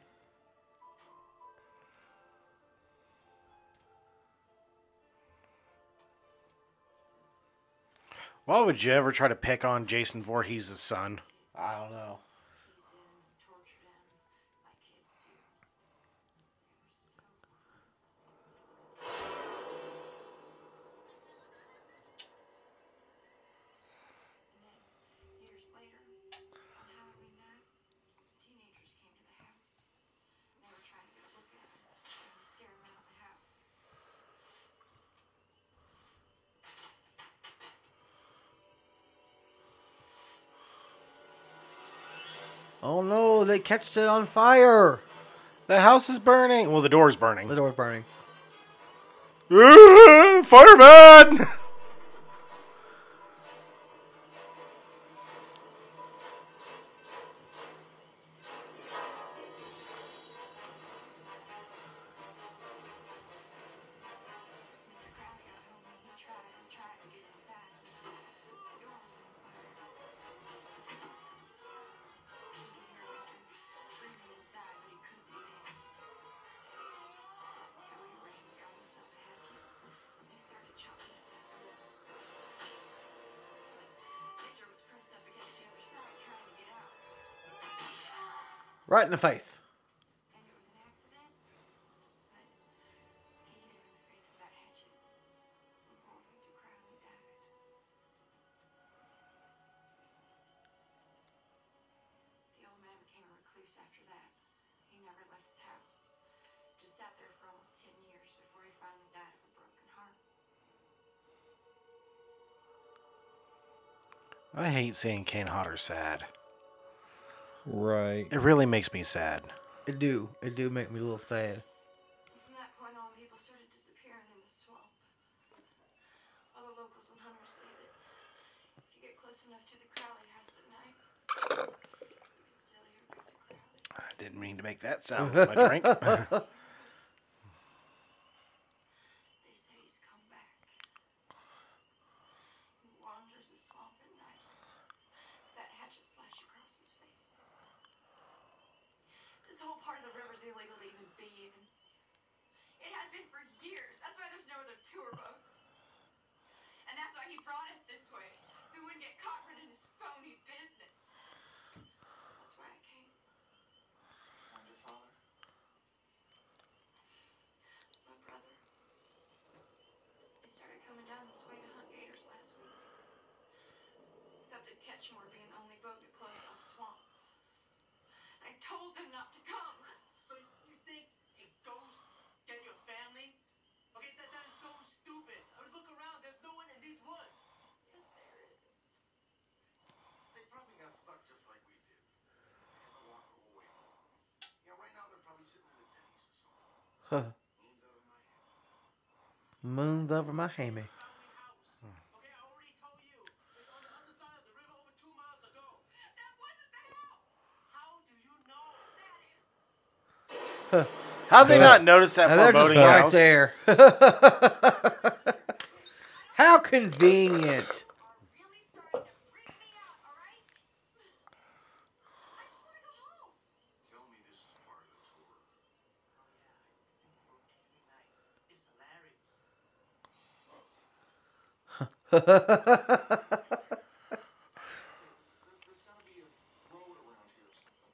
S2: Why would you ever try to pick on Jason Voorhees' son?
S3: I don't know.
S7: Teased him, tortured him, like kids do. They were so And then, years later, on Halloween night, some teenagers came to the house. They were trying to get a look at him, trying to scare him out of the house.
S3: Oh no, they catched it on fire.
S2: The house is burning. Well, the door's burning.
S3: The door's burning.
S2: Fireman!
S7: Mister Crowley got home and he tried and tried to get inside. The door was on fire. He could hear Victor screaming inside, but he couldn't get in. So he ran and got himself a hatchet and he started chopping at that wood. But Victor was pressed up against the other side trying to get out.
S3: Right in the face.
S7: And it was an accident, but he hit him in the face with that hatchet. And poor Victor Crowley died. The old man became a recluse after that. He never left his house. Just sat there for almost ten years before he finally died of a broken heart.
S2: I hate seeing Kane Hodder sad.
S4: Right.
S2: It really makes me sad.
S3: It do. It do make me a little sad.
S7: From that point on, people started disappearing in the swamp. All the locals and hunters say that if you get close enough to the Crowley house at night, you can still hear Victor Crowley.
S2: I didn't mean to make that sound with my drink.
S7: They say he's come back. He wanders the swamp at night. That hatchet slash across his face. This whole part of the river's illegal to even be in. It has been for years. That's why there's no other tour boats. And that's why he brought us this way. So we wouldn't get caught running his phony business. That's why I came.
S5: Find your father?
S7: My brother. They started coming down this way to hunt gators last week. Thought they'd catch more being the only boat to close off swamp. I told them not to come.
S8: So you think a ghost get your family? Okay, that, that is so stupid. I mean, look around. There's no one in these woods.
S7: Yes, there is.
S5: They probably got stuck just like we did. Had to walk away. Yeah, right now they're probably sitting in the Denny's or something.
S3: Huh.
S5: Moon's over my head.
S3: Moon's over my hammy.
S8: Family house. Okay, I already told you. There's
S2: How'd they not notice that
S3: And they're just
S2: foreboding
S3: right
S2: house?
S3: there. How convenient.
S7: Really starting to freak me out, all right? I just want to go home.
S5: Tell me this is part of the tour.
S8: Oh yeah, I sing the book every night. It's hilarious.
S6: There's, there's gotta be a road around here or something.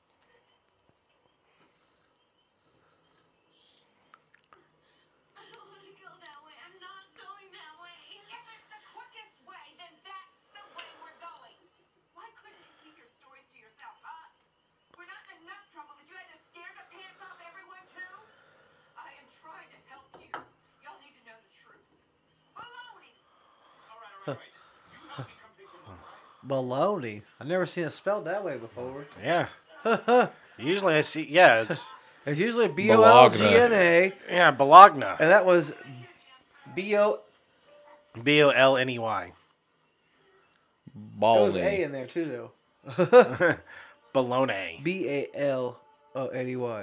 S7: I don't want to go that way. I'm not going that way.
S9: If it's the quickest way, then that's the way we're going. Why couldn't you keep your stories to yourself, huh? We're not in enough trouble that you had to scare the pants off everyone, too? I am trying to help you. Y'all need to know the truth. Baloney!
S5: All right, all right, all right. Just, you help me come take a look, all right?
S3: Baloney. I've never seen it spelled that way before.
S2: Yeah. Usually I see. Yeah, it's
S3: It's usually B O L G N A,
S2: yeah Bologna.
S3: and that was B O.
S2: B O L N E Y.
S3: There was A
S4: Baldy.
S3: in there too, though.
S2: Bologna.
S3: B A L O N E Y.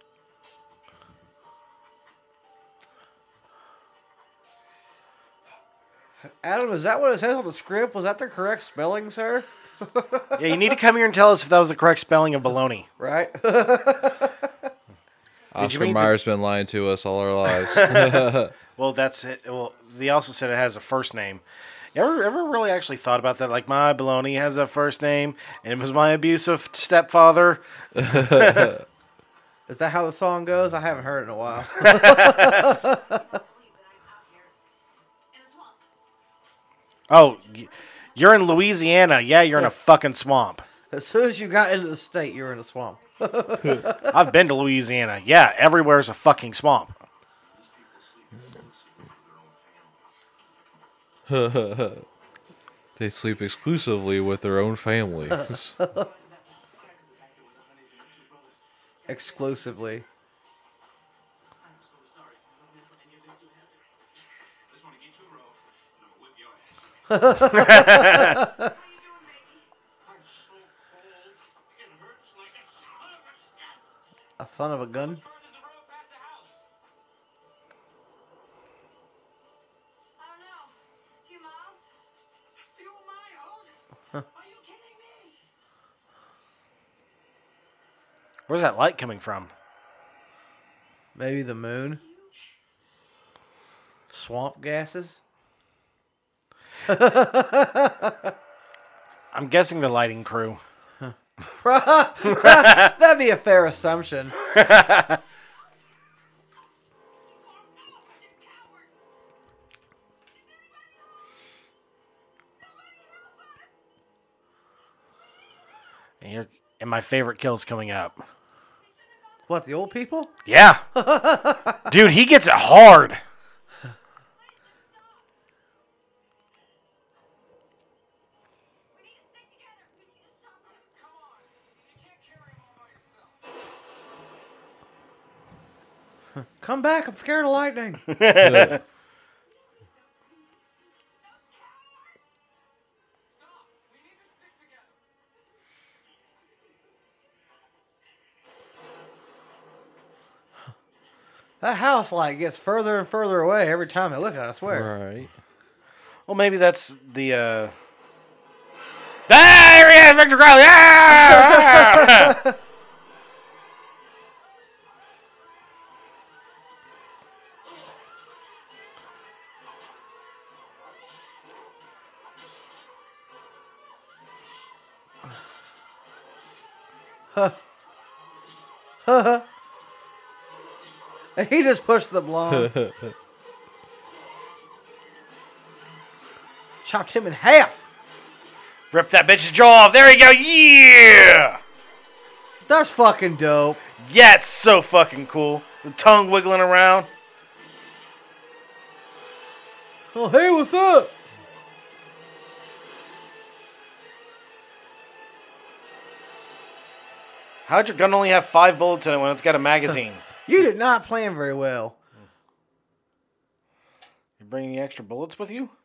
S3: Adam, is that what it says on the script? Was that the correct spelling, sir?
S2: Yeah, you need to come here and tell us if that was the correct spelling of baloney.
S3: Right?
S4: Oscar
S2: read the-
S4: Meyer's been lying to us all our lives.
S2: Well, that's it. Well, they also said it has a first name. You ever, ever really actually thought about that? Like, my baloney has a first name, and it was my abusive stepfather.
S3: Is that how the song goes? I haven't heard it in a while.
S7: Believe that I'm out here in a swamp.
S2: Oh, y- you're in Louisiana. Yeah, you're in a fucking swamp.
S3: As soon as you got into the state, you were in a swamp.
S2: I've been to Louisiana. Yeah, everywhere's a fucking swamp.
S4: They sleep exclusively with their own families.
S3: Exclusively.
S8: I'm so sorry. I don't mean for any of this to happen.
S5: I just want to get you a rope, and I'm going to whip your ass.
S7: How you doing, baby?
S5: I'm so cold. It hurts like a son of a gun.
S3: A son of a gun?
S5: As far as the road past the house.
S7: I don't know. A few miles?
S5: A few miles? Are you kidding me?
S2: Where's that light coming from?
S3: Maybe the moon? Swamp gases?
S2: I'm guessing the lighting crew.
S3: That'd be a fair assumption.
S2: And, you're, and my favorite kill's coming up.
S3: What, the old people?
S2: Yeah. Dude, he gets it hard.
S7: We need to stick together. We need to stop him.
S6: Come on, you can't carry him all by yourself.
S3: Come back, I'm scared of lightning.
S6: Stop! We need to stick together.
S3: That house light gets further and further away every time I look at it, I swear.
S4: Right.
S2: Well, maybe that's the. Uh... Ah, here he is, Victor Crowley! Ah!
S3: He just pushed the blonde. Chopped him in half.
S2: Rip that bitch's jaw off. There you go. Yeah!
S3: That's fucking dope.
S2: Yeah, it's so fucking cool. The tongue wiggling around.
S3: Oh, hey, what's up?
S2: How'd your gun only have five bullets in it when it's got a magazine?
S3: You did not plan very well.
S2: You bringing any extra bullets with you?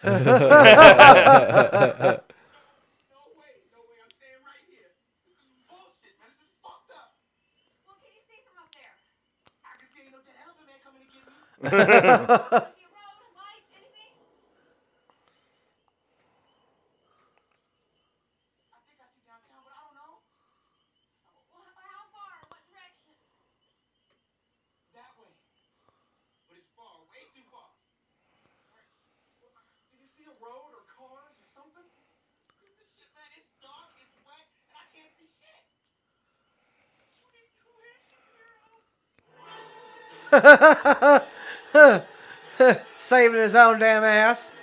S5: No way, no way, I'm staying right here. This is bullshit, man. This is fucked up.
S7: What can you see from up there?
S5: I can see ain't no dead elephant man coming to get me.
S7: See a road, lights, anything?
S5: I think I see downtown, but I don't know.
S7: Well, how far? What direction?
S5: That way. But it's far, way too far.
S6: Did you see a road or cars or something?
S5: Stupid shit, man. It's dark, it's wet, and I can't see shit.
S3: Saving his own damn ass.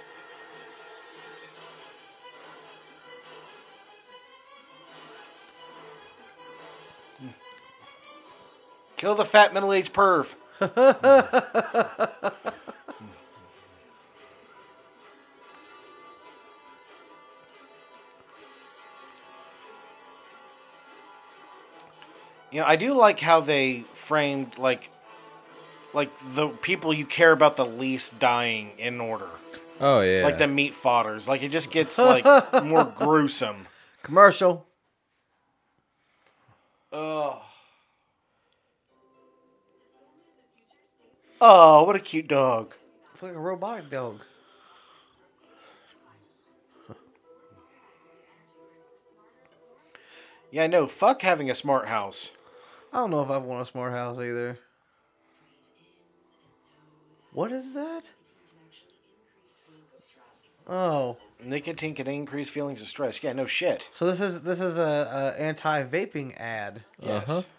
S2: Kill the fat middle-aged perv. You know, I do like how they framed like like the people you care about the least dying in order.
S4: Oh yeah.
S2: Like the meat fodders. Like it just gets like more gruesome.
S3: Commercial. Oh.
S2: Oh, what a cute dog.
S3: It's like a robotic dog.
S2: Yeah, no, fuck having a smart house.
S3: I don't know if I want a smart house either. What is that? Oh,
S2: Nicotine can increase feelings of stress. Yeah, no shit.
S3: so this is this is a, a anti-vaping ad.
S2: Yes.
S4: Uh-huh.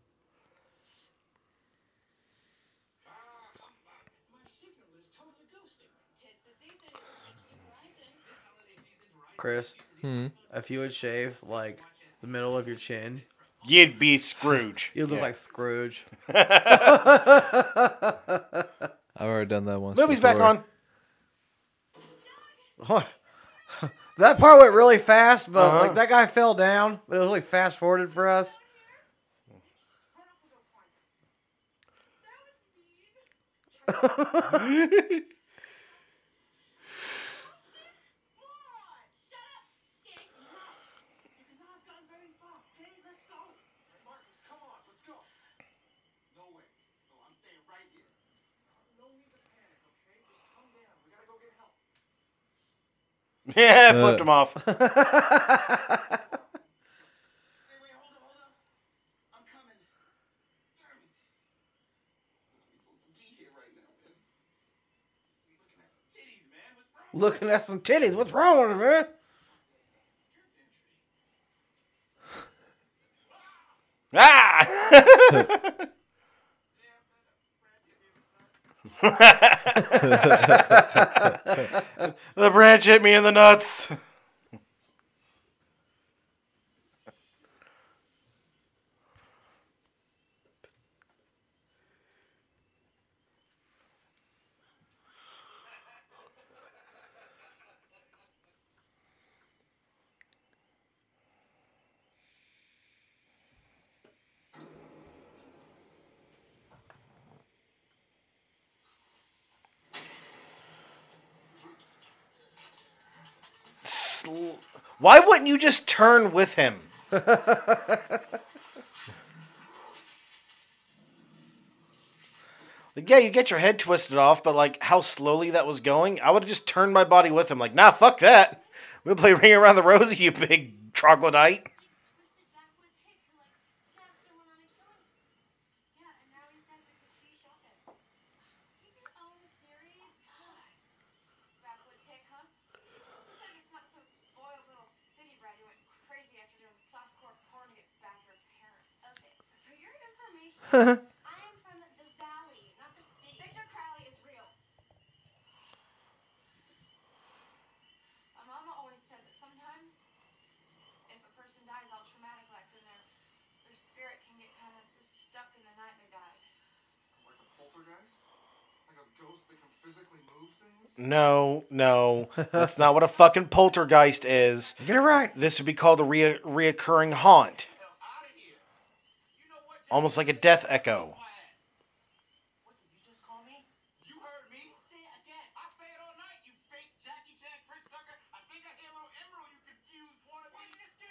S8: My signal is totally ghosting.
S7: Tis the season. Switch to Verizon.
S8: This holiday season, Verizon
S3: Chris,
S4: Hmm.
S3: if you would shave like the middle of your chin,
S2: You'd be Scrooge.
S3: you'd look
S2: Yeah.
S3: like Scrooge.
S4: I've already done that once.
S2: Movie's back
S4: before.
S2: on.
S3: That part went really fast, but
S2: Uh-huh.
S3: like that guy fell down, but it was really fast forwarded for us.
S6: Marcus, come on, let's go.
S5: No way. No, I'm staying right here.
S6: No need to panic, okay? Just calm down. We gotta go get help.
S2: Yeah, flipped him off.
S5: Hey, wait, hold up, hold up. I'm coming. Damn it. I'm supposed to be here right now, man. Just be looking at some titties, man. What's wrong?
S3: Looking at some titties. What's wrong with him, man?
S2: Ah! The branch hit me in the nuts. Sl- Why wouldn't you just turn with him? Like, yeah, you get your head twisted off, but like how slowly that was going, I would have just turned my body with him. Like, nah, fuck that. We'll play Ring Around the Rosie, you big troglodyte.
S7: Twisted backwoods hick who like snapped someone on a killing spree. Yeah, and now he's dead because she shot him. Keep your own theories. God. It's backwoods hick, huh? Who says it's not some spoiled little city brat who went crazy after doing softcore porn to get back at her parents? Okay, for your information, I am from the valley, not the city. Victor Crowley is real. My mama always said that sometimes, if a person dies all traumatic like then their their spirit can get kind of just stuck in the night they died.
S6: Like a poltergeist? Like a ghost that can physically move things?
S2: No, no. That's not what a fucking poltergeist is.
S3: Get it right.
S2: This would be called a rea- reoccurring haunt.
S5: Hell out of here. You know what?
S2: Almost like a death echo.
S5: My ass. What did you just call me? You heard me.
S7: Say it again.
S5: I say it all night, you fake Jackie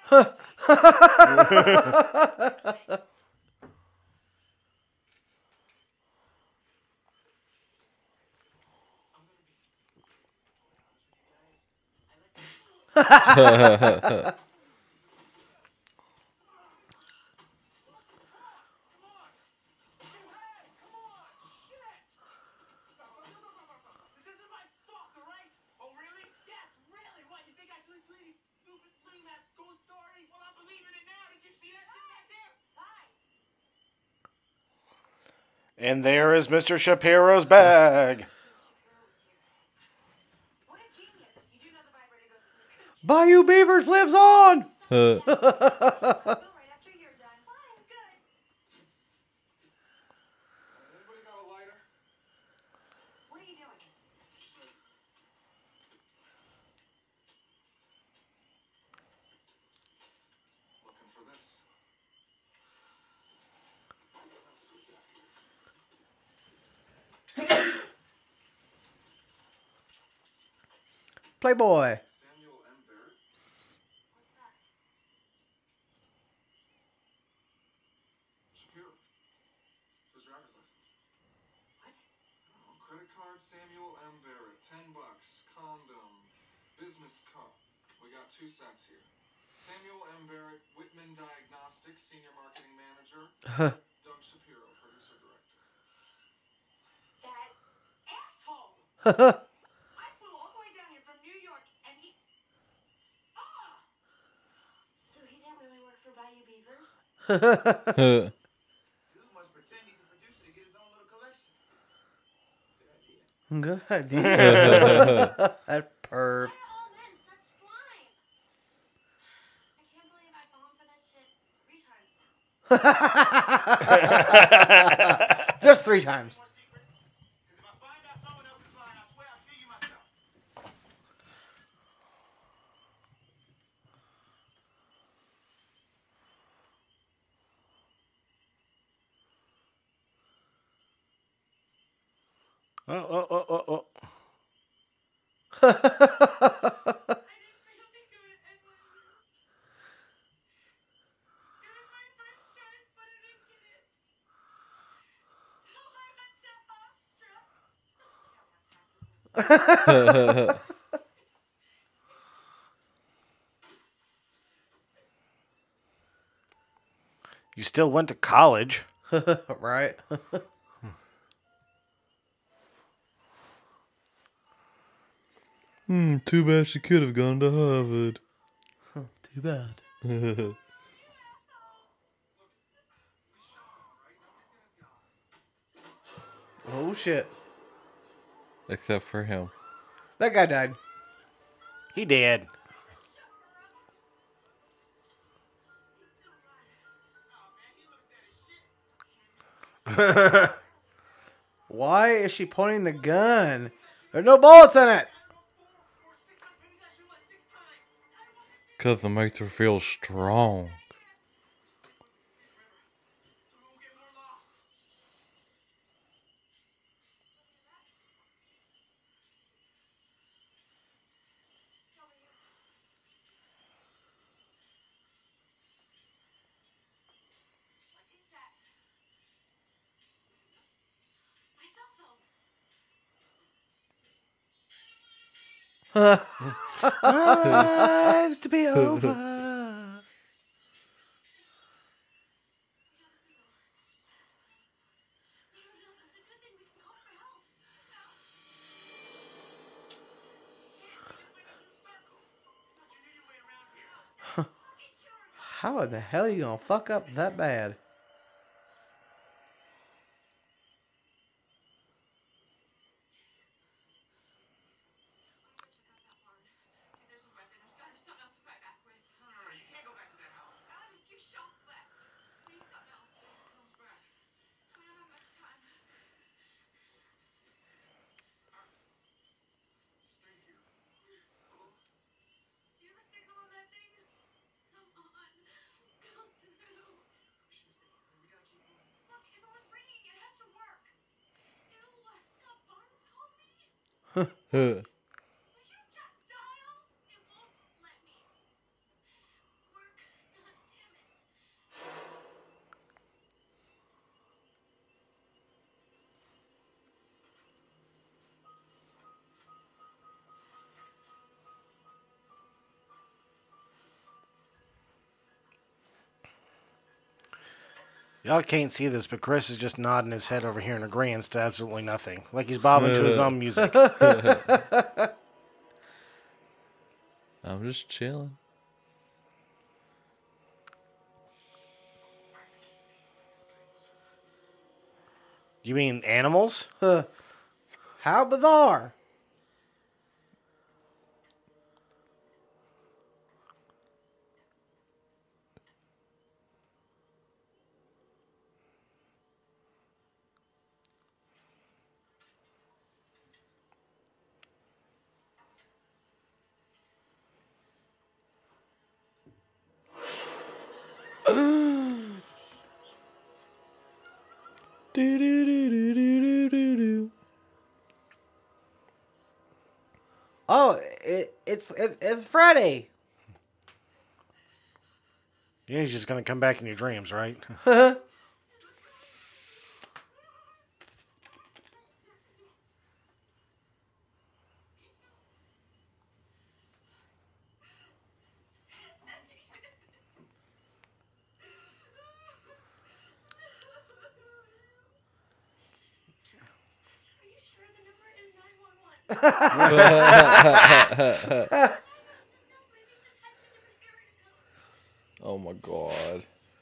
S8: This isn't my fault, alright? Oh, really? Yes, really? What, you think I believe these stupid lame-ass ghost stories? Well, I'm believing it now. Did you see that shit back there?
S2: And there is Mister Shapiro's bag.
S7: What a genius. You do know the vibrator goes in the
S3: Bayou Beavers lives on.
S7: Go right after you're done. Fine, good.
S6: Anybody got a lighter?
S7: What are you doing?
S6: Looking for this. Let's see back here.
S3: Playboy.
S6: Samuel M. Barrett?
S7: What's that?
S6: Shapiro. It's his driver's license.
S7: What?
S6: Oh, credit card, Samuel M. Barrett. Ten bucks. Condom. Business card. We got two sets here. Samuel M. Barrett, Whitman Diagnostics, Senior Marketing Manager. Doug Shapiro, Producer Director.
S9: That asshole! I flew all the way down here from New York, and he. Ah!
S7: So he didn't really work for Bayou Beavers?
S5: Dude must pretend he's a producer to get his own little collection. Good idea.
S3: Good idea. That perv.
S7: Why are all men such slime? I can't believe I fallen for that shit three times now.
S3: Just three times.
S5: More secrets? Because if I find out someone else is lying, I swear I'll kill you myself.
S2: Oh, oh, oh, oh, oh.
S9: I didn't really go to N Y U. It was my first choice, but I didn't get in. So I went to Hofstra.
S2: You still went to college.
S3: Right.
S4: Hmm, too bad she could have gone to Harvard.
S3: Too bad. Oh shit.
S4: Except for him.
S3: That guy died.
S2: He did.
S3: Why is she pointing the gun? There's no bullets in it.
S4: Because it makes her feel strong.
S7: What is that? My cell phone.
S2: Lives to be over.
S7: No, no, that's a good thing. We can call for help.
S3: How in the hell are you gonna fuck up that bad?
S9: There's a weapon. There's got to be something else to fight back with.
S5: No, no, no, you can't go back to that house.
S9: I have a few shots left. We need something else.
S5: Comes back.
S9: We don't have much time.
S5: Stay here. Hello?
S9: Do you have a signal on that thing? Come on. Go through.
S5: We should stay here. We gotta keep moving.
S9: Look, if it was ringing, it has to work. Ew, Scott Barnes called me.
S4: Huh.
S9: Will you just dial? It won't let me. Work.
S2: Y'all can't see this, but Chris is just nodding his head over here in agreement to absolutely nothing. Like he's bobbing to his own music.
S4: I'm just chilling.
S2: You mean animals?
S3: How bizarre. Oh, it, it's it, it's Friday.
S2: Yeah, he's just gonna come back in your dreams, right?
S7: Are you sure the number is nine one one?
S4: Oh my god.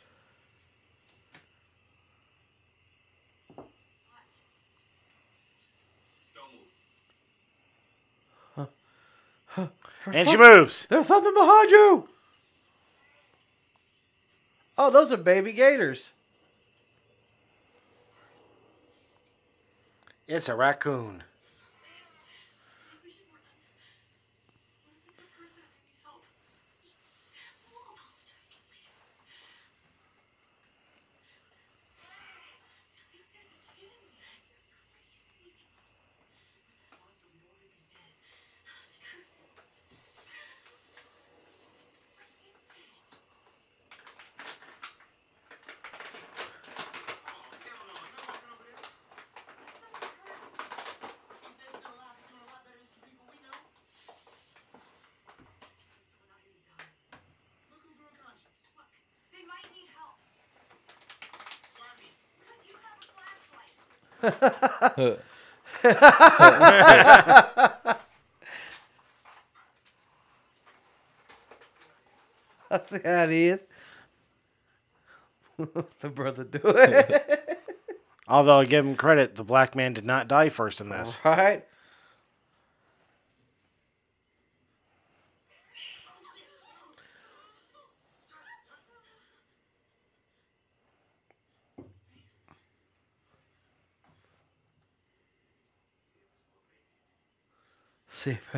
S2: And she moves.
S3: There's something behind you. Oh, those are baby gators.
S2: It's a raccoon.
S7: They might need help. Because you have a flashlight.
S3: That's how it is. The brother do it.
S2: Although I give him credit, the black man did not die first in this.
S3: Right? See if I...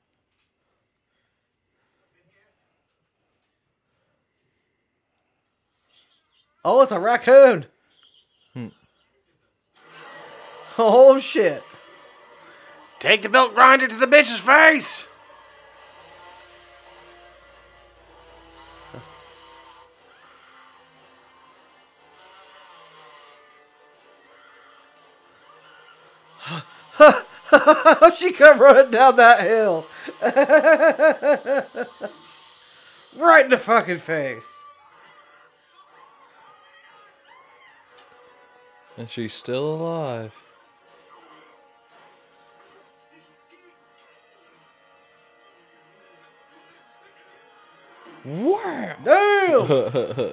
S3: Oh, it's a raccoon. Oh, shit.
S2: Take the belt grinder to the bitch's face!
S3: She come running down that hill. Right in the fucking face.
S4: And she's still alive.
S3: Wow. Damn.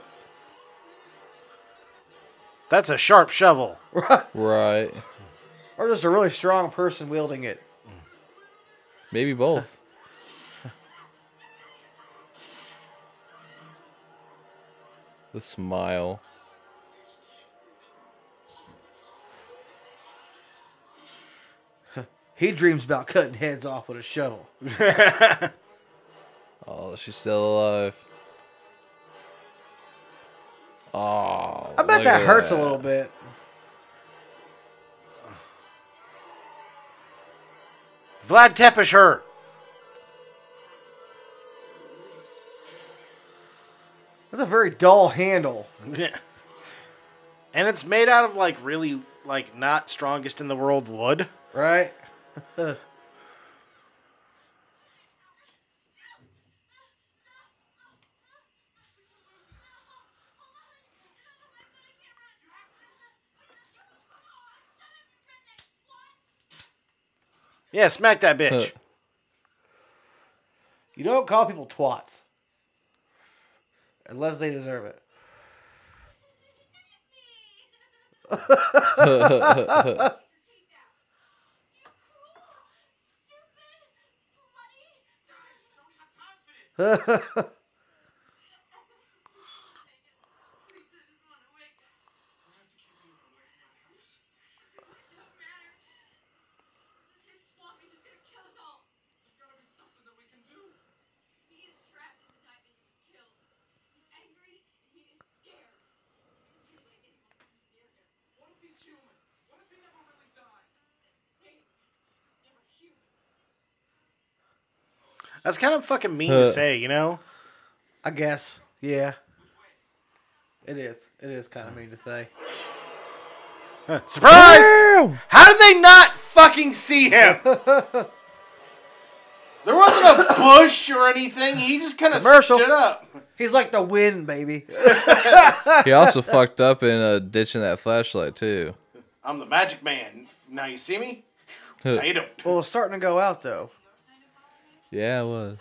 S2: That's a sharp shovel.
S4: Right.
S3: Or just a really strong person wielding it.
S4: Maybe both. The smile.
S3: He dreams about cutting heads off with a shovel.
S4: Oh, she's still alive. Oh,
S3: I bet
S4: look
S3: that
S4: at
S3: hurts a
S4: that.
S3: little bit.
S2: Vlad Tepes hurt.
S3: That's a very dull handle.
S2: And it's made out of like really like not strongest in the world wood.
S3: Right?
S2: Yeah, smack that bitch.
S3: You don't call people twats. Unless they deserve it.
S6: There's gotta be something that we can do.
S7: He is trapped in the night that he was killed. He's angry and he is scared. He's gonna mutilate anyone that comes near him.
S6: What if he's human? What if he never really died?
S7: Hey, he's never human.
S2: That's kind of fucking mean to say, you know?
S3: I guess. Yeah. It is. It is kind of mean to say.
S2: Surprise! How did they not fucking see him? There wasn't a bush or anything. He just kind of
S3: Commercial.
S2: stood up.
S3: He's like the wind, baby.
S4: He also fucked up in uh, ditching that flashlight too.
S2: I'm the magic man. Now you see me? Now you don't.
S3: Well, it's starting to go out, though.
S4: Yeah, it was.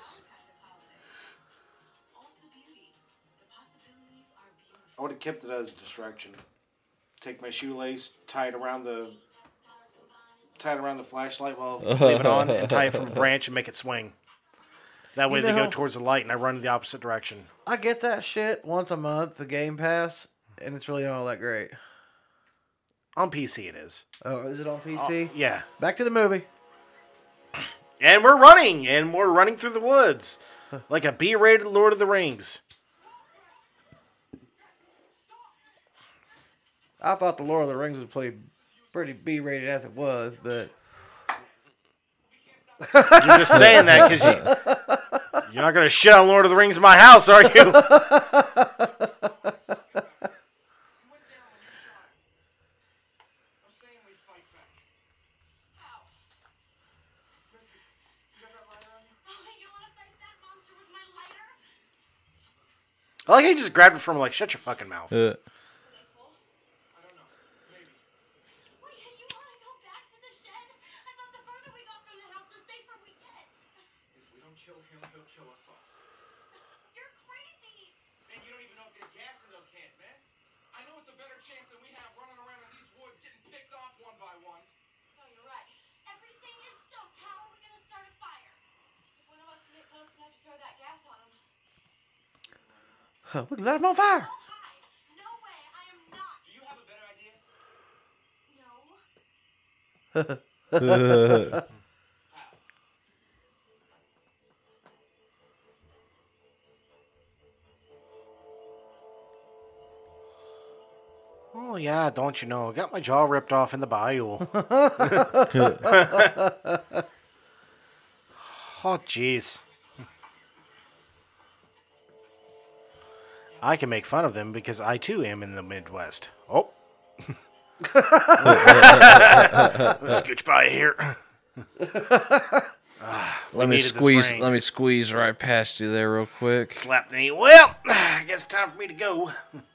S2: I would have kept it as a distraction. Take my shoelace, tie it around the tie it around the flashlight while leave it on, and tie it from a branch and make it swing. That way
S3: You
S2: they go
S3: know-
S2: towards the light, and I run in the opposite direction.
S3: I get that shit once a month, the Game Pass, and it's really not all that great.
S2: On P C it is.
S3: Oh, is it on P C?
S2: Yeah.
S3: Back to the movie.
S2: And we're running, and we're running through the woods. Like a B-rated Lord of the Rings.
S3: I thought the Lord of the Rings was pretty, pretty B-rated as it was, but
S2: You're just saying that because you, you're not going to shit on Lord of the Rings in my house, are you?
S6: He went down when you shot him. I'm saying we fight back.
S7: How?
S6: Misty, you got that lighter on you?
S7: Oh, you want to fight that monster with my lighter?
S2: I like how he just grabbed it from him like, shut your fucking mouth.
S4: Uh,
S7: Are they full?
S6: I don't know. Maybe.
S7: Wait, you want to go back to the shed? I thought the further we got from the house, the safer we get.
S6: If we don't kill him, he'll kill us all.
S7: You're crazy.
S5: Man, you don't even know if there's gas in those cans, man.
S6: I know it's a better chance than we have running around in these woods getting picked off one by one.
S7: No, you're right. Everything is soaked. How are we going to start a fire? If one of us can get close enough to throw that gas on him.
S3: huh, we can let him on fire.
S7: I'll hide. No way. I am not.
S5: Do you have a better idea?
S7: No.
S2: Oh, yeah, don't you know? Got my jaw ripped off in the bayou. Oh, jeez. I can make fun of them because I, too, am in the Midwest. Oh. Scooch by here. Ah, we
S4: let me
S2: needed this
S4: squeeze.
S2: rain.
S4: Let me squeeze right past you there, real quick.
S2: Slap the knee. Well, I guess it's time for me to go.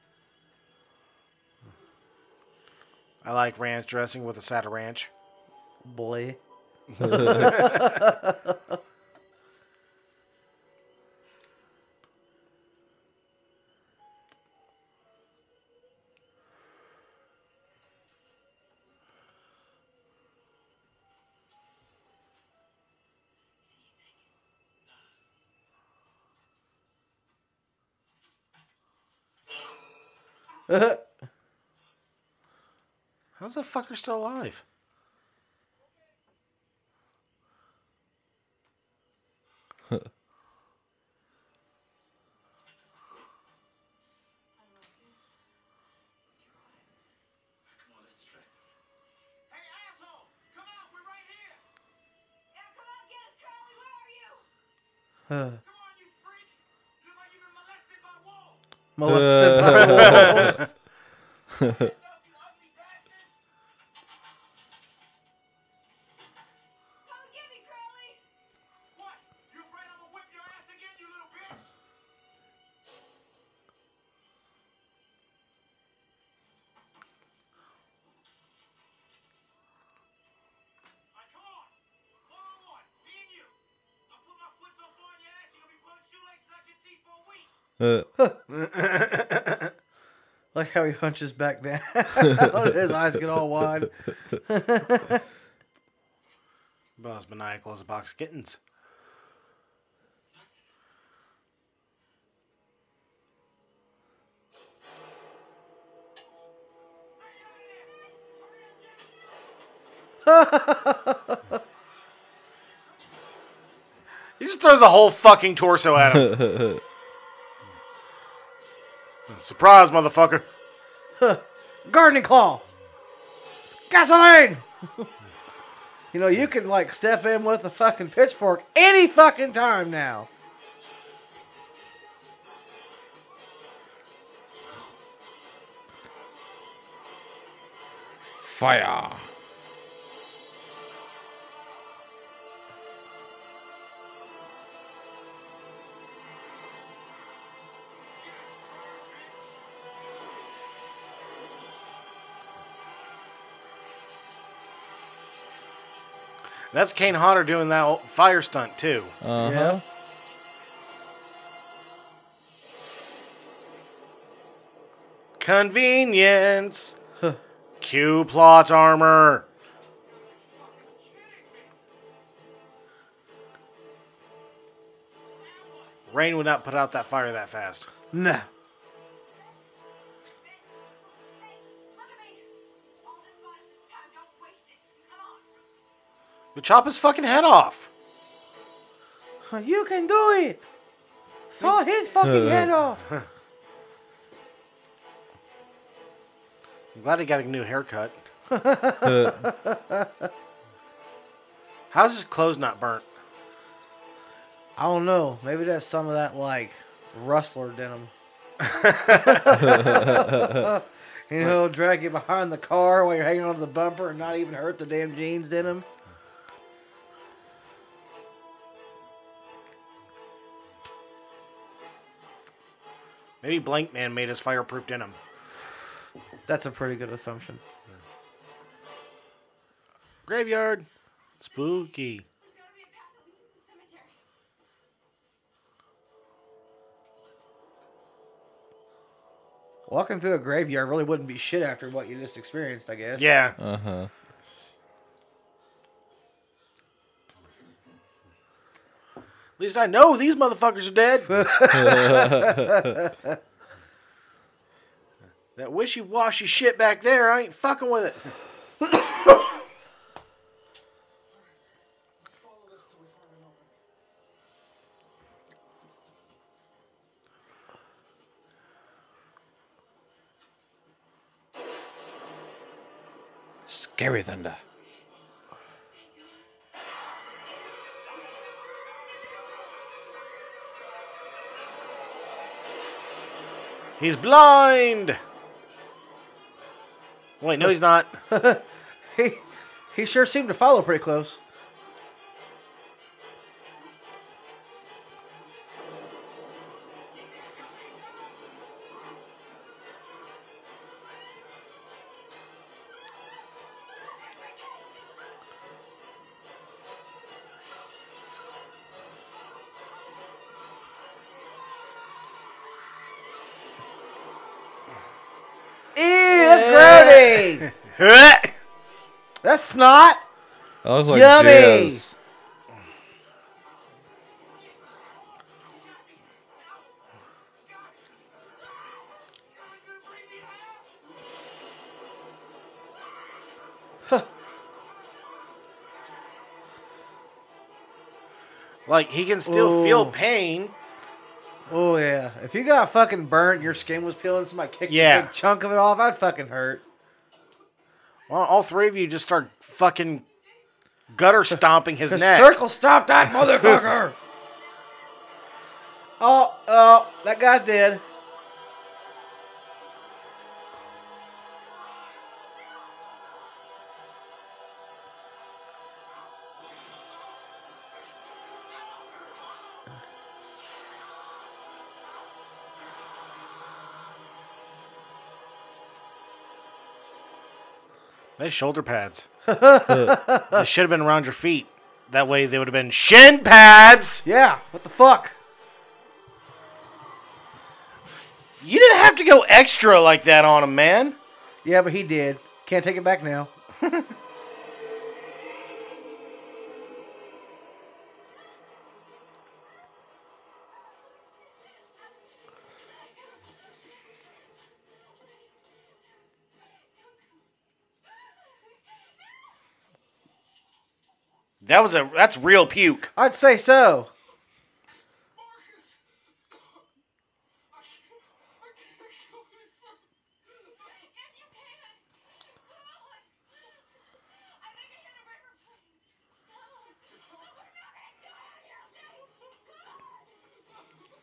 S2: I like ranch dressing with a side of ranch.
S3: Boy.
S2: How's that fucker still alive?
S5: Hey, asshole! Come out! We're right here!
S7: Yeah, come out, get us, Crowley. Where are you?
S5: Come on, you freak! You look like you've been molested by wolves!
S3: Molested by wolves.
S5: Yourself, you ugly bastard!
S7: Come and get me, Crowley.
S5: What? You afraid I'm gonna whip your ass again, you little bitch? Alright, come on!
S3: Like how he hunches back down. His eyes get all wide.
S2: About as maniacal as a box of kittens. He just throws the whole fucking torso at him. Surprise, motherfucker.
S3: Gardening claw. Gasoline. You know, you can like step in with a fucking pitchfork any fucking time now.
S4: Fire.
S2: That's Kane Hodder doing that old fire stunt, too.
S4: Uh-huh.
S3: Yeah.
S2: Convenience. Q plot armor. Rain would not put out that fire that fast.
S3: Nah.
S7: Hey, look at me. All this matters is time. Don't waste it. Come on.
S2: You chop his fucking head off.
S3: You can do it. Saw his fucking head off.
S2: I'm glad he got a new haircut. How's his clothes not burnt?
S3: I don't know. Maybe that's some of that like rustler denim. You know, drag you behind the car while you're hanging onto the bumper and not even hurt the damn jeans denim.
S2: Maybe Blank Man made his fireproof denim.
S3: That's a pretty good assumption.
S2: Graveyard. Spooky.
S7: There's gotta be a path that leads to the cemetery.
S3: Walking through a graveyard really wouldn't be shit after what you just experienced, I guess.
S2: Yeah.
S4: Uh-huh.
S2: At least I know these motherfuckers are dead. That wishy-washy shit back there, I ain't fucking with it.
S6: Let's follow this till we find an opening.
S4: Scary thunder.
S2: He's blind. Wait, no, he's not.
S3: He, he sure seemed to follow pretty close. Ew, that's grody. That's snot.
S4: That looks like
S3: Yummy.
S4: jizz.
S2: Like, he can still
S3: Ooh.
S2: feel pain.
S3: Oh yeah. If you got fucking burnt, your skin was peeling, somebody kicked
S2: Yeah.
S3: a big chunk of it off, I'd fucking hurt.
S2: Well, all three of you just start fucking gutter stomping his
S3: The
S2: neck.
S3: circle stop that motherfucker. Oh, oh, that guy did.
S2: Nice shoulder pads. They should have been around your feet. That way they would have been shin pads.
S3: Yeah, what the fuck?
S2: You didn't have to go extra like that on him, man.
S3: Yeah, but he did. Can't take it back now.
S2: That was a that's real puke.
S3: I'd say so.
S6: Marcus! I can't, I can't go any further.
S7: Yes, you can. Come on. I think I hear the river. Please. No. No, we're not gonna do it. Come on.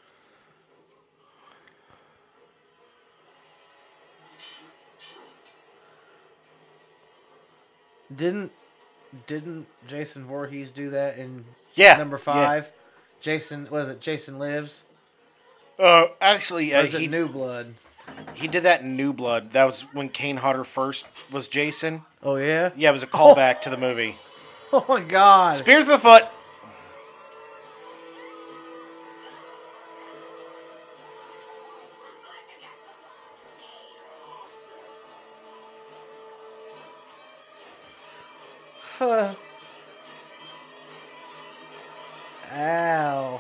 S3: Didn't didn't Jason Voorhees do that in
S2: Yeah,
S3: number
S2: yeah.
S3: five? Jason was it Jason Lives?
S2: Uh, actually,
S3: Or
S2: uh,
S3: is it
S2: he
S3: New Blood?
S2: he did that in New Blood. That was when Kane Hodder first was Jason.
S3: Oh yeah.
S2: Yeah, it was a callback to the movie.
S3: Oh my God.
S2: Spear to the foot.
S3: Huh. Ow.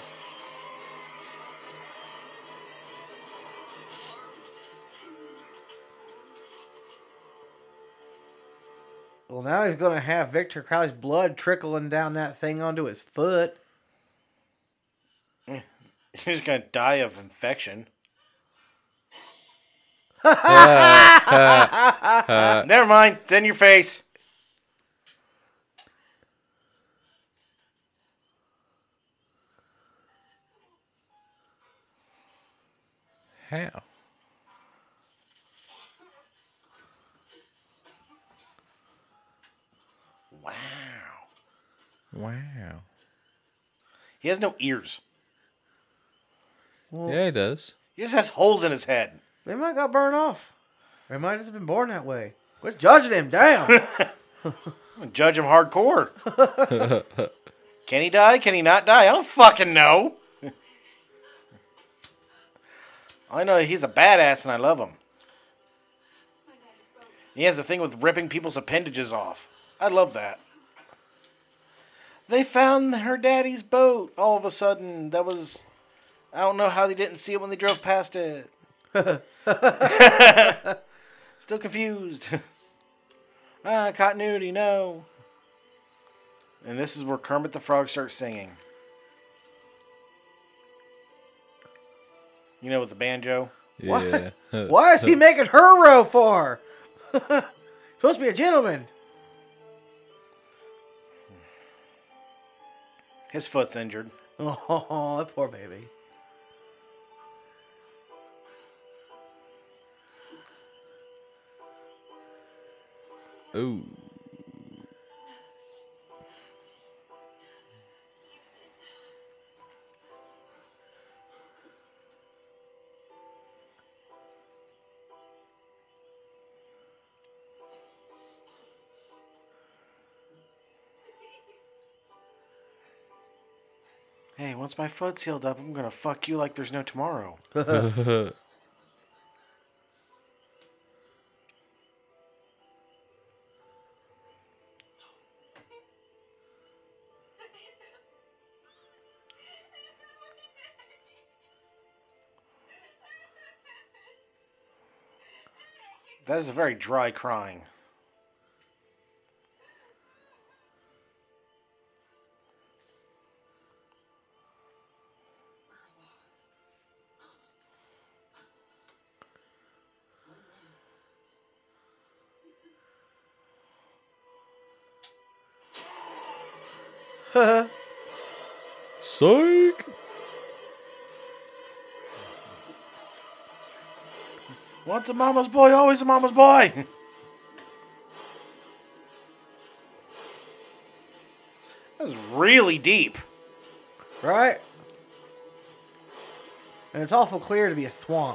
S3: Well, now he's going to have Victor Crowley's blood trickling down that thing onto his foot.
S2: He's gonna die of infection.
S4: Uh,
S2: Never mind. It's in your face.
S4: How?
S2: Wow.
S4: Wow.
S2: He has no ears.
S3: Well,
S4: Yeah, he does.
S2: He just has holes in his head.
S3: they might got burned off. They might have been born that way. Quit judging him. Damn.
S2: I'm gonna judge him hardcore. Can he die? Can he not die? I don't fucking know. I know he's a badass and I love him. He has a thing with ripping people's appendages off. I love that. They found her daddy's boat all of a sudden. That was... I don't know how they didn't see it when they drove past it. Still confused. ah, continuity, no. And this is where Kermit the Frog starts singing. You know, with the banjo.
S4: Yeah.
S3: Why is he making her row for? Supposed to be a gentleman.
S2: His foot's injured.
S3: Oh, that poor baby.
S4: Ooh.
S2: Hey, once my foot's healed up, I'm gonna fuck you like there's no tomorrow. That is a very dry crying.
S4: Psych.
S2: Once a mama's boy, always a mama's boy. That was really deep.
S3: Right? And it's awful clear to be a swamp.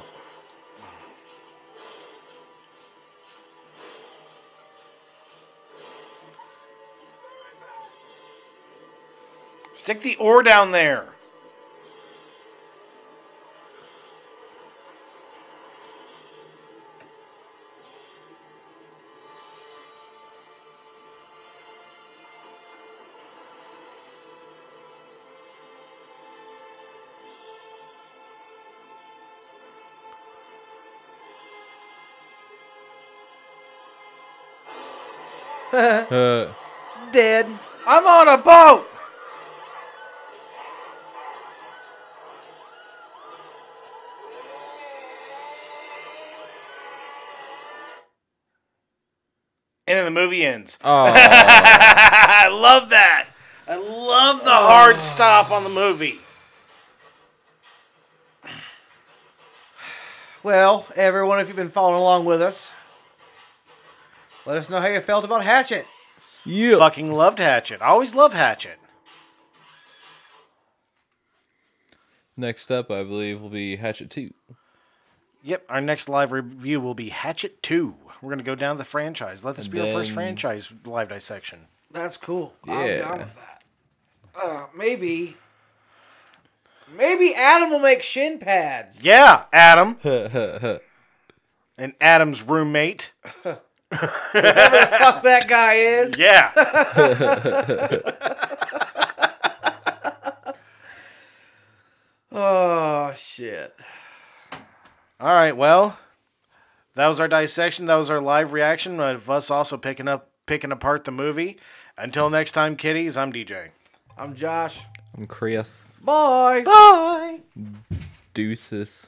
S2: Stick the oar down there.
S4: Uh,
S3: Dead.
S2: I'm on a boat. And then the movie ends.
S4: oh,
S2: I love that. I love the hard stop on the movie.
S3: Well, everyone, if you've been following along with us, let us know how you felt about Hatchet.
S4: yeah.
S2: Fucking loved Hatchet. I always love Hatchet.
S4: Next up, I believe, will be Hatchet two.
S2: Yep, our next live review will be Hatchet two. We're going to go down the franchise. Let this
S4: And
S2: be our first
S4: then-
S2: franchise live dissection.
S3: That's cool.
S4: Yeah.
S3: I'm down with that. Uh, maybe, maybe Adam will make shin pads.
S2: Yeah, Adam.
S4: yeah.
S2: And Adam's roommate.
S3: Fuck that guy is.
S2: Yeah.
S3: Oh shit.
S2: All right, well, that was our dissection. That was our live reaction of us also picking up, picking apart the movie. Until next time, kiddies, I'm D J.
S3: I'm Josh.
S4: I'm Chris.
S3: Bye.
S2: Bye.
S4: Deuces.